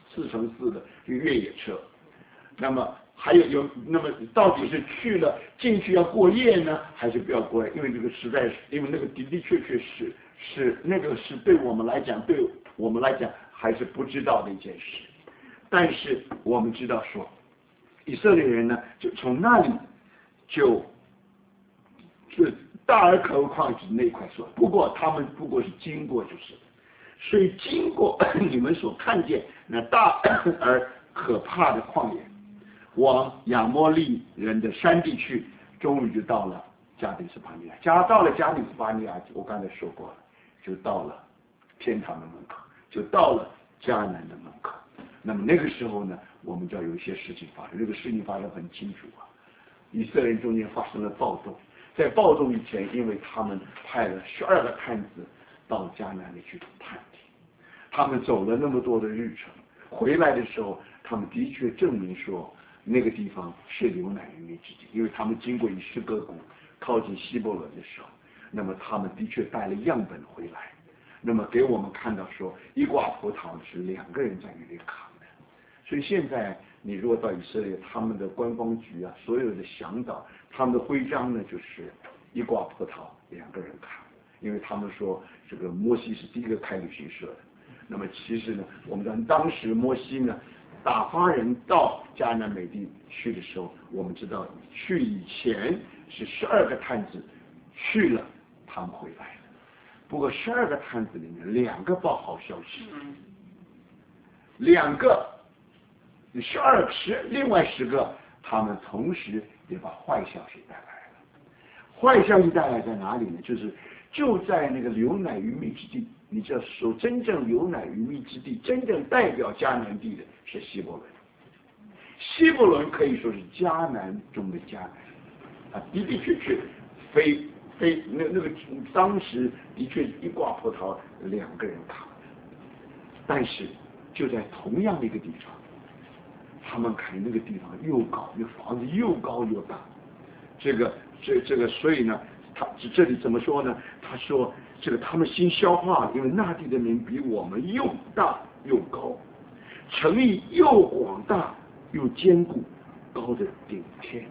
四乘四的越野车。那么还有有，那么到底是去了进去要过夜呢，还是不要过夜？因为这个实在是，因为那个的的确确是是那个是对我们来讲，对我们来讲还是不知道的一件事。但是我们知道说，以色列人呢，就从那里就就大而可况是那块说，不过他们不过是经过就是，所以经过你们所看见那大而可怕的旷野，往亚摩利人的山地去，终于就到了加迪斯巴尼亚。加到了加迪斯巴尼亚，我刚才说过了，就到了天堂的门口，就到了迦南的门口。那么那个时候呢，我们就要有一些事情发生。这个事情发生很清楚啊，以色列人中间发生了暴动。在暴动以前，因为他们派了十二个探子到迦南里去探听，他们走了那么多的日程，回来的时候，他们的确证明说那个地方是流奶与蜜之地，因为他们经过以斯哥谷靠近希伯伦的时候，那么他们的确带了样本回来，那么给我们看到说一挂葡萄是两个人在那里扛的。所以现在你如果到以色列，他们的官方局啊，所有的向导，他们的徽章呢就是一挂葡萄两个人扛，因为他们说这个摩西是第一个开旅行社的。那么其实呢，我们知道当时摩西呢打发人到迦南美地去的时候，我们知道去以前是十二个探子去了，他们回来了。不过十二个探子里面两个报好消息，两个十二十另外十个他们同时也把坏消息带来了。坏消息带来在哪里呢？就是就在那个流奶与蜜之地。你知道说真正流奶与蜜之地，真正代表迦南地的是希伯伦。希伯伦可以说是迦南中的迦南啊，的的确确非非那那个当时的确一挂葡萄两个人扛的，但是就在同样的一个地方，他们看那个地方又高，那房子又高又大，这个这这个所以呢，他这里怎么说呢？他说这个他们新消化，因为那地的民比我们又大又高，城邑又广大又坚固，高的顶天。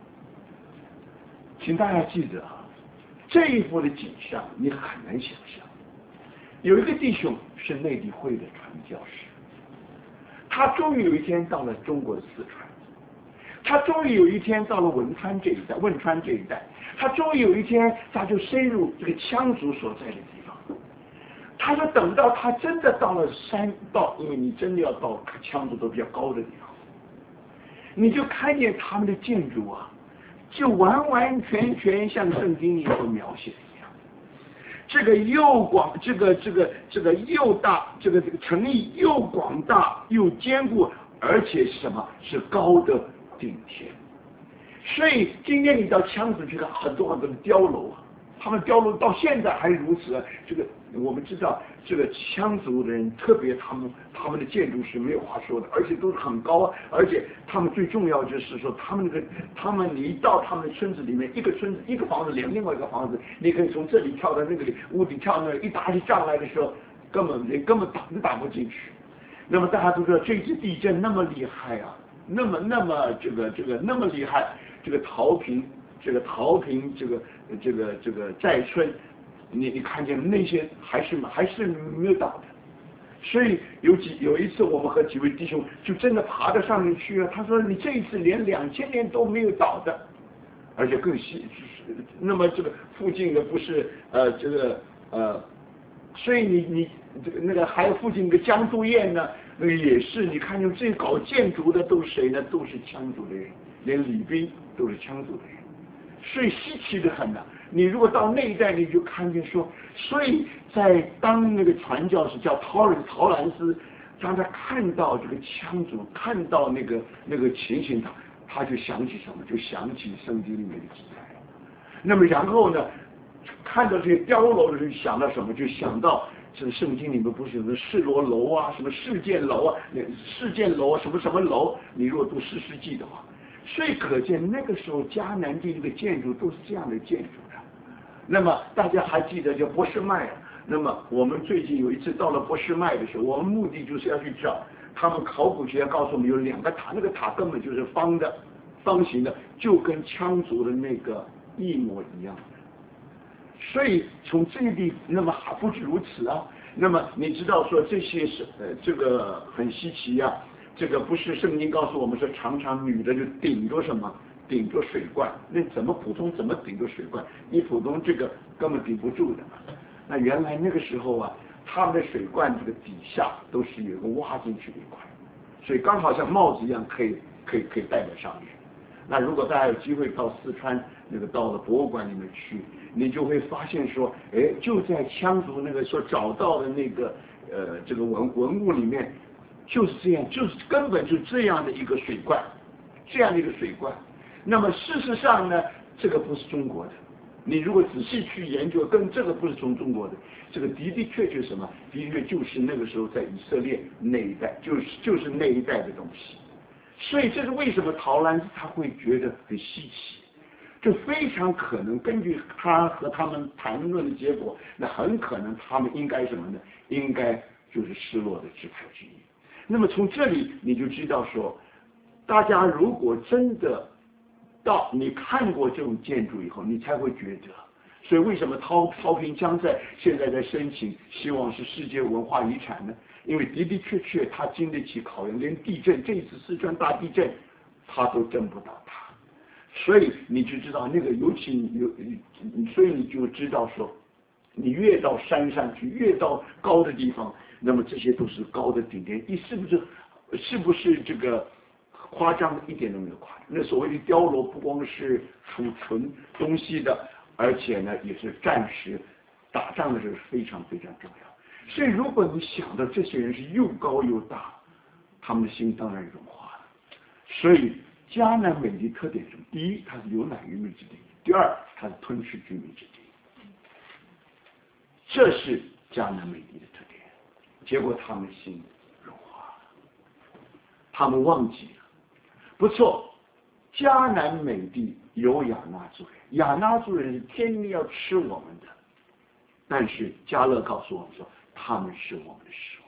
请大家记得啊，这一幅的景象你很难想象。有一个弟兄是内地会的传教士，他终于有一天到了中国的四川，他终于有一天到了汶川这一带，汶川这一带，他终于有一天他就深入这个羌族所在的地方。他说等到他真的到了山到，因为你真的要到羌族都比较高的地方，你就看见他们的建筑啊，就完完全全像圣经里所描写的一样。这个又广，这个这个这个又大，这个这个城邑又广大又坚固，而且是什么？是高的顶天。所以今天你到羌族去看很多很多的碉楼啊，他们碉楼到现在还如此。这个我们知道，这个羌族的人特别，他们他们的建筑是没有话说的，而且都是很高，而且他们最重要就是说，他们那个他们你一到他们的村子里面，一个村子一个房子连另外一个房子，你可以从这里跳到那个里屋顶跳那一打起仗来的时候，根本你根本打都打不进去。那么大家都知道这次地震那么厉害啊，那么那么这个这个那么厉害。这个陶坪，这个陶坪，这个这个这个寨村，你你看见那些还是还是没有倒的。所以有几有一次我们和几位弟兄就真的爬到上面去了，他说你这一次连两千年都没有倒的，而且更细。那么这个附近的不是呃这个呃，所以你你这个那个还有附近一个江都堰呢，那个也是你看见这搞建筑的都是谁呢？都是羌族的人。连礼宾都是羌族的人，所以稀奇的很呐、啊。你如果到那一带，你就看见说，所以在当那个传教士叫陶人陶兰斯，当他看到这个羌族，看到那个那个情形，他他就想起什么？就想起圣经里面的记载。那么然后呢，看到这些碉楼的时候，想到什么？就想到这个圣经里面不是有个示罗楼啊，什么事件楼啊，那事件楼啊，什么什么楼？你如果读士师记的话。所以可见那个时候迦南地这个建筑都是这样的建筑的。那么大家还记得叫波士麦啊？那么我们最近有一次到了波士麦的时候，我们目的就是要去找他们考古学家告诉我们有两个塔，那个塔根本就是方的、方形的，就跟羌族的那个一模一样的。所以从这一地，那么还不止如此啊。那么你知道说这些是呃这个很稀奇啊，这个不是圣经告诉我们说常常女的就顶着什么？顶着水罐，那怎么普通怎么顶着水罐？你普通这个根本顶不住的。那原来那个时候啊，他们的水罐这个底下都是有个挖进去的一块，所以刚好像帽子一样，可以可以可以戴在上面。那如果大家有机会到四川那个到了博物馆里面去，你就会发现说，哎，就在羌族那个所找到的那个呃这个文文物里面，就是这样，就是根本就这样的一个水罐，这样的一个水罐。那么事实上呢，这个不是中国的。你如果仔细去研究，跟这个不是从中国的，这个的的确确什么，的确就是那个时候在以色列那一带，就是就是那一带的东西。所以这是为什么陶兰斯他会觉得很稀奇，这非常可能根据他和他们谈论的结果，那很可能他们应该什么呢？应该就是失落的支派之一。那么从这里你就知道说，大家如果真的到你看过这种建筑以后，你才会觉得。所以为什么陶陶坪江在现在在申请，希望是世界文化遗产呢？因为的的确确它经得起考验，连地震这次四川大地震，它都震不倒它。所以你就知道那个，尤其有，所以你就知道说，你越到山上去，越到高的地方，那么这些都是高的顶点。你是不是是不是这个夸张？一点都没有夸张。那所谓的碉楼不光是储存东西的，而且呢也是战时打仗的时候非常非常重要。所以如果你想到这些人是又高又大，他们的心当然融化了。所以迦南美地特点是什么？第一，它是有奶与蜜之地；第二，它是吞噬居民之地。这是迦南美地的特点。结果他们心融化了，他们忘记了。不错，迦南美地有亚衲族人，亚衲族人是天天要吃我们的，但是迦勒告诉我们说，他们是我们的食物。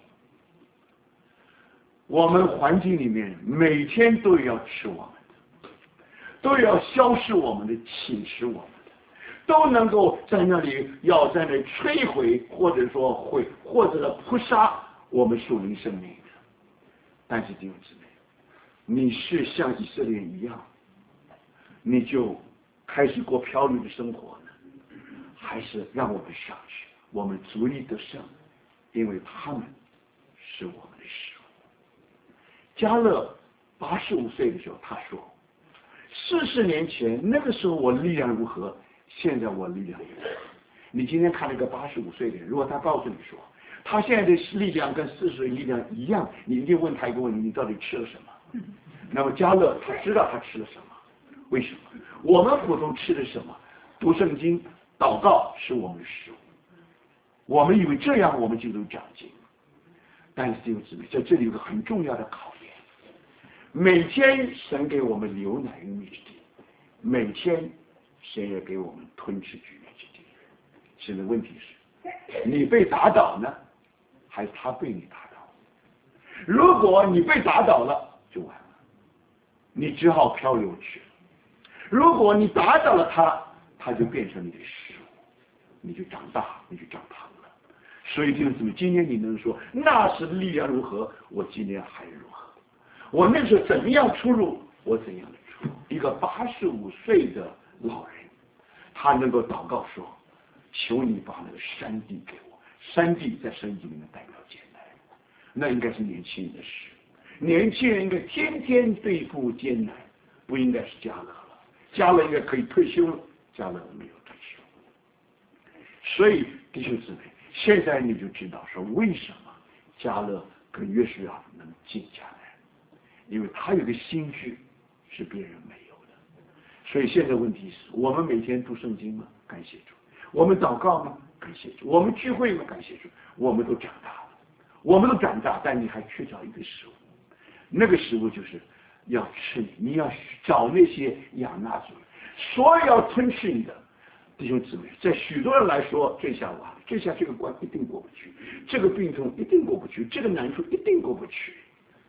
我们环境里面每天都要吃我们的，都要消失我们的，侵蚀我们的，都能够在那里要在那里摧毁，或者说毁，或者扑杀我们属灵生命的。但是弟兄姊妹，你是像以色列一样，你就开始过飘绿的生活呢，还是让我们上去，我们足以得胜，因为他们是我们的食物。迦勒八十五岁的时候，他说：“四十年前那个时候我力量如何，现在我力量如何。”你今天看那个八十五岁的人，如果他告诉你说他现在的力量跟四十岁力量一样，你一定问他一个问题：你到底吃了什么？那么迦勒他知道他吃了什么。为什么？我们普通吃的什么？读圣经、祷告是我们的食物。我们以为这样我们就能长进，但是弟兄姊妹，在这里有个很重要的考验。每天神给我们流奶与蜜之地，每天神也给我们吞吃居民之地。现在问题是，你被打倒呢，还是他被你打倒？如果你被打倒了，就完了，你只好漂流去。如果你打倒了他，他就变成你的食物，你就长大，你就长胖了。所以弟兄姊妹，今天你能说那时的力量如何，我今天还如何？我那时候怎么样出入，我怎样的出入？一个八十五岁的老人，他能够祷告说：“求你把那个山地给我。”山地在圣经里面代表艰难，那应该是年轻人的事。年轻人应该天天对付艰难，不应该是迦勒了。迦勒应该可以退休了，迦勒没有退休。所以弟兄姊妹，现在你就知道说为什么迦勒跟约书亚能进迦南，因为他有个心智是别人没有的。所以现在问题是我们每天读圣经吗？感谢主。我们祷告吗？感谢主。我们聚会吗？感谢主。我们都长大了，我们都长大，但你还缺少一个食物，那个食物就是要吃你，你要找那些亚衲族人，所有要吞噬你的弟兄姊妹，在许多人来说，这下完了，这下这个关一定过不去，这个病痛一定过不去，这个难处一定过不去。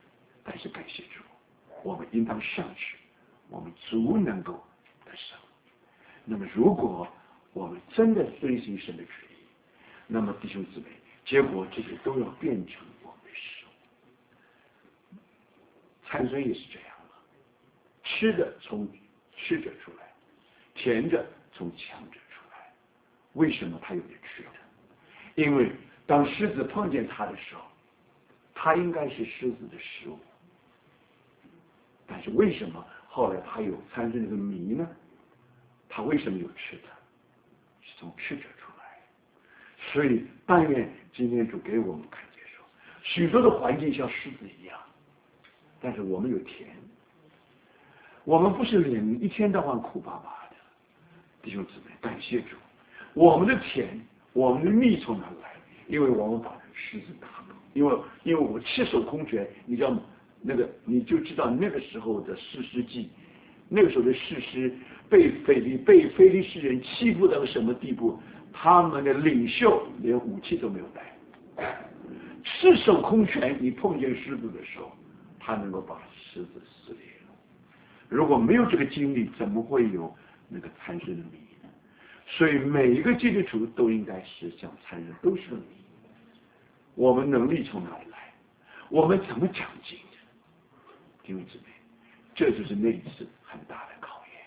但是感谢主，我们应当上去，我们足能够得胜。那么如果我们真的遵行神的旨意，那么弟兄姊妹，结果这些都要变成我们的食物。参孙也是这样了，吃的从吃者出来，甜的从强者出来。为什么他有的吃的？因为当狮子碰见他的时候，他应该是狮子的食物。但是为什么后来他有参孙这个谜呢？他为什么有吃的？是从吃者出来。所以但愿今天主给我们看见说，许多的环境像狮子一样，但是我们有甜，我们不是脸一天到晚苦巴巴的。弟兄姊妹，感谢主，我们的甜，我们的蜜从哪来？因为我们把狮子打倒，因为因为我们赤手空拳，你知道吗？那个你就知道那个时候的士师记，那个时候的士师被菲利被非利士人欺负到什么地步？他们的领袖连武器都没有带，赤手空拳，你碰见狮子的时候，他能够把狮子撕裂。如果没有这个经历，怎么会有那个参孙的谜呢？所以每一个基督徒都应该是像参孙，都是个谜。我们能力从哪里来？我们怎么长进的？弟兄姊妹，这就是那一次很大的考验。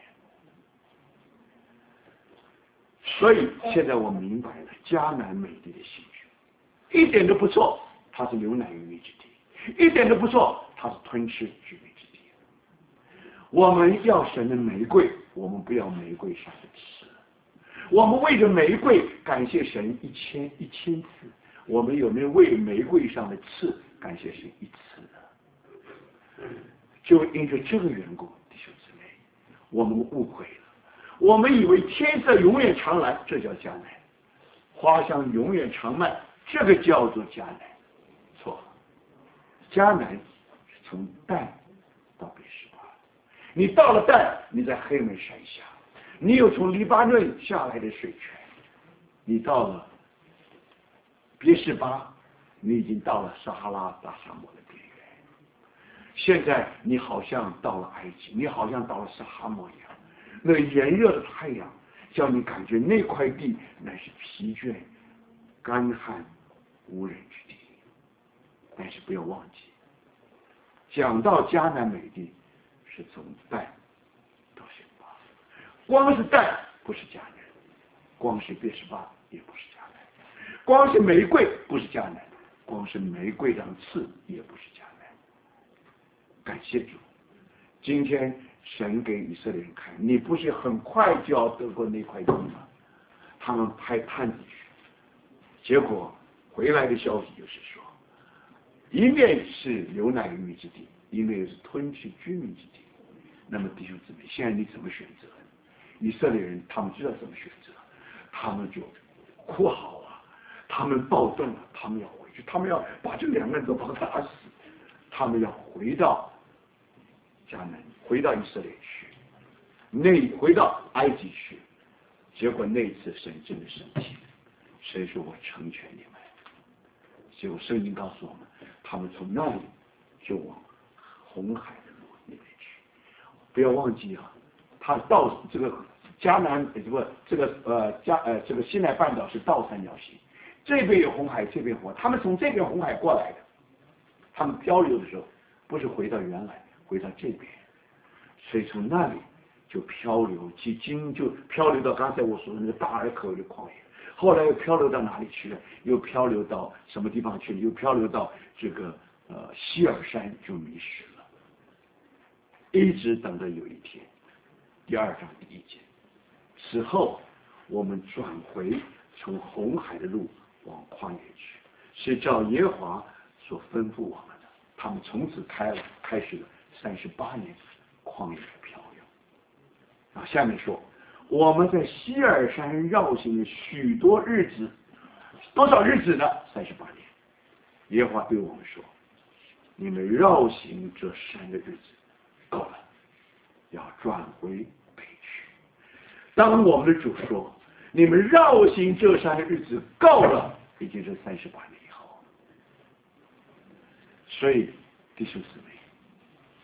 所以现在我明白了迦南美地的性质，一点都不错，它是牛奶与蜜之地，一点都不错，它是吞吃之蜜之地。我们要神的玫瑰，我们不要玫瑰上的刺。我们为着玫瑰感谢神一千一千次，我们有没有为玫瑰上的刺感谢神一次呢？就因着这个缘故，弟兄姊妹，我们误会了。我们以为天色永远长蓝，这叫迦南；花香永远长漫，这个叫做迦南。错了，迦南是从但到别是巴。你到了但，你在黑门山下，你有从黎巴嫩下来的水泉；你到了别是巴，你已经到了撒哈拉大沙漠的边缘。现在你好像到了埃及，你好像到了撒哈漠一样，那炎热的太阳叫你感觉那块地乃是疲倦、干旱、无人之地。但是不要忘记，讲到迦南美地，是从但到示巴，光是但不是迦南，光是别是巴也不是迦南，光是玫瑰不是迦南，光是玫瑰上刺也不是迦南。感谢主，今天神给以色列人看，你不是很快就要得过那块地吗？他们派探子去，结果回来的消息就是说，一面是牛奶与蜜之地，一面又是吞吃居民之地。那么弟兄姊妹，现在你怎么选择？以色列人他们知道怎么选择，他们就哭嚎啊，他们暴动了，他们要回去，他们要把这两个人都把他打死，他们要回到迦南，回到以色列去，那回到埃及去。结果那一次神真的生气，神说我成全你们。结果圣经告诉我们，他们从那里就往红海的路那边去。不要忘记啊，他到这个迦南这个这个呃加呃这个西奈半岛是倒三角形，这边有红海，这边红海，他们从这边红海过来的。他们漂流的时候，不是回到原来，回到这边，所以从那里就漂流，几经就漂流到刚才我说的那个大而可畏的旷野。后来又漂流到哪里去了？又漂流到什么地方去了？又漂流到这个呃希尔山就迷失了，一直等到有一天，第二章第一节，此后我们转回从红海的路往旷野去，是照耶和华所吩咐我们的。他们从此开了开始了三十八年旷野的漂流。啊，下面说。我们在希尔山绕行了许多日子，多少日子呢？三十八年。耶和华对我们说：“你们绕行这山的日子够了，要转回北去。”当我们的主说：“你们绕行这山的日子够了”，已经是三十八年以后。所以，弟兄姊妹，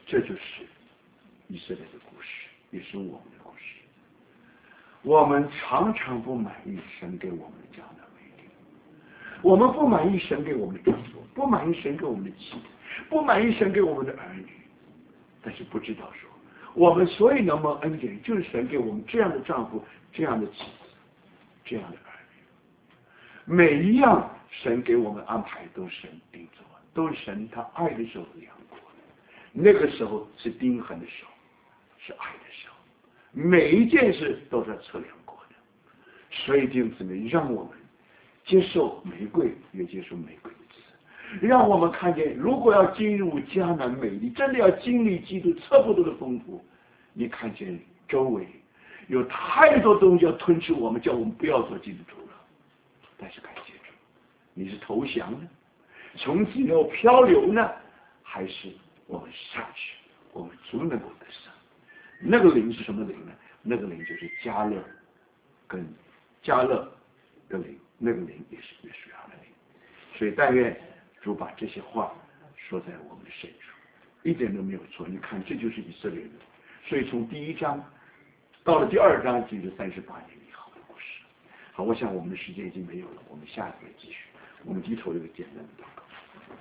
这就是以色列的故事，也是我们的故事。我们常常不满意神给我们的这样的美丽，我们不满意神给我们的工作，不满意神给我们的妻子，不满意神给我们的儿女，但是不知道说，我们所以能蒙恩典，就是神给我们这样的丈夫、这样的妻子、这样的儿女。每一样神给我们安排都是神定做，都是神他爱的时候量过的。那个时候是钉痕的时候，是爱的时候，每一件事都是测量过的。所以弟兄姊妹，让我们接受玫瑰，也接受玫瑰的刺，让我们看见，如果要进入迦南美地，真的要经历基督测不多的丰富，你看见周围有太多东西要吞噬我们，叫我们不要做基督徒了。但是感谢主，你是投降呢，从此以后漂流呢，还是我们上去，我们足能够得胜。那个灵是什么灵呢？那个灵就是加勒跟加勒的灵，那个灵也是约书亚的灵。所以但愿主把这些话说在我们的深处，一点都没有错。你看，这就是以色列人。所以从第一章到了第二章，就是三十八年以后的故事。好，我想我们的时间已经没有了，我们下次再继续。我们低头一个简单的祷告。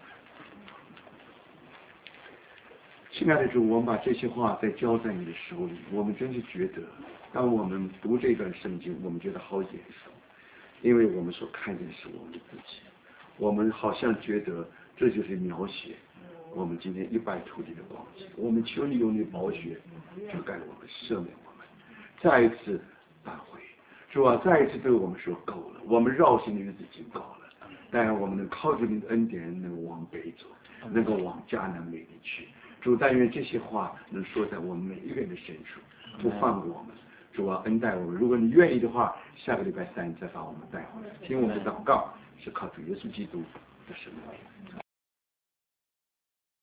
亲爱的主，我们把这些话再交在你的手里，我们真是觉得，当我们读这段圣经，我们觉得好眼熟，因为我们所看见的是我们的自己，我们好像觉得这就是描写我们今天一败涂地的光景。我们求你用你宝血遮盖我们，赦免我们，再一次挽回。主啊，再一次对我们说够了，我们绕行的日子已经够了。但愿我们能靠着你的恩典，能够往北走，能够往迦南美地去。主，但愿这些话能说在我们每一个人的深处，不放过我们。主啊，恩待我们。如果你愿意的话，下个礼拜三再把我们带回来。听我们的祷告，是靠主耶稣基督的生命。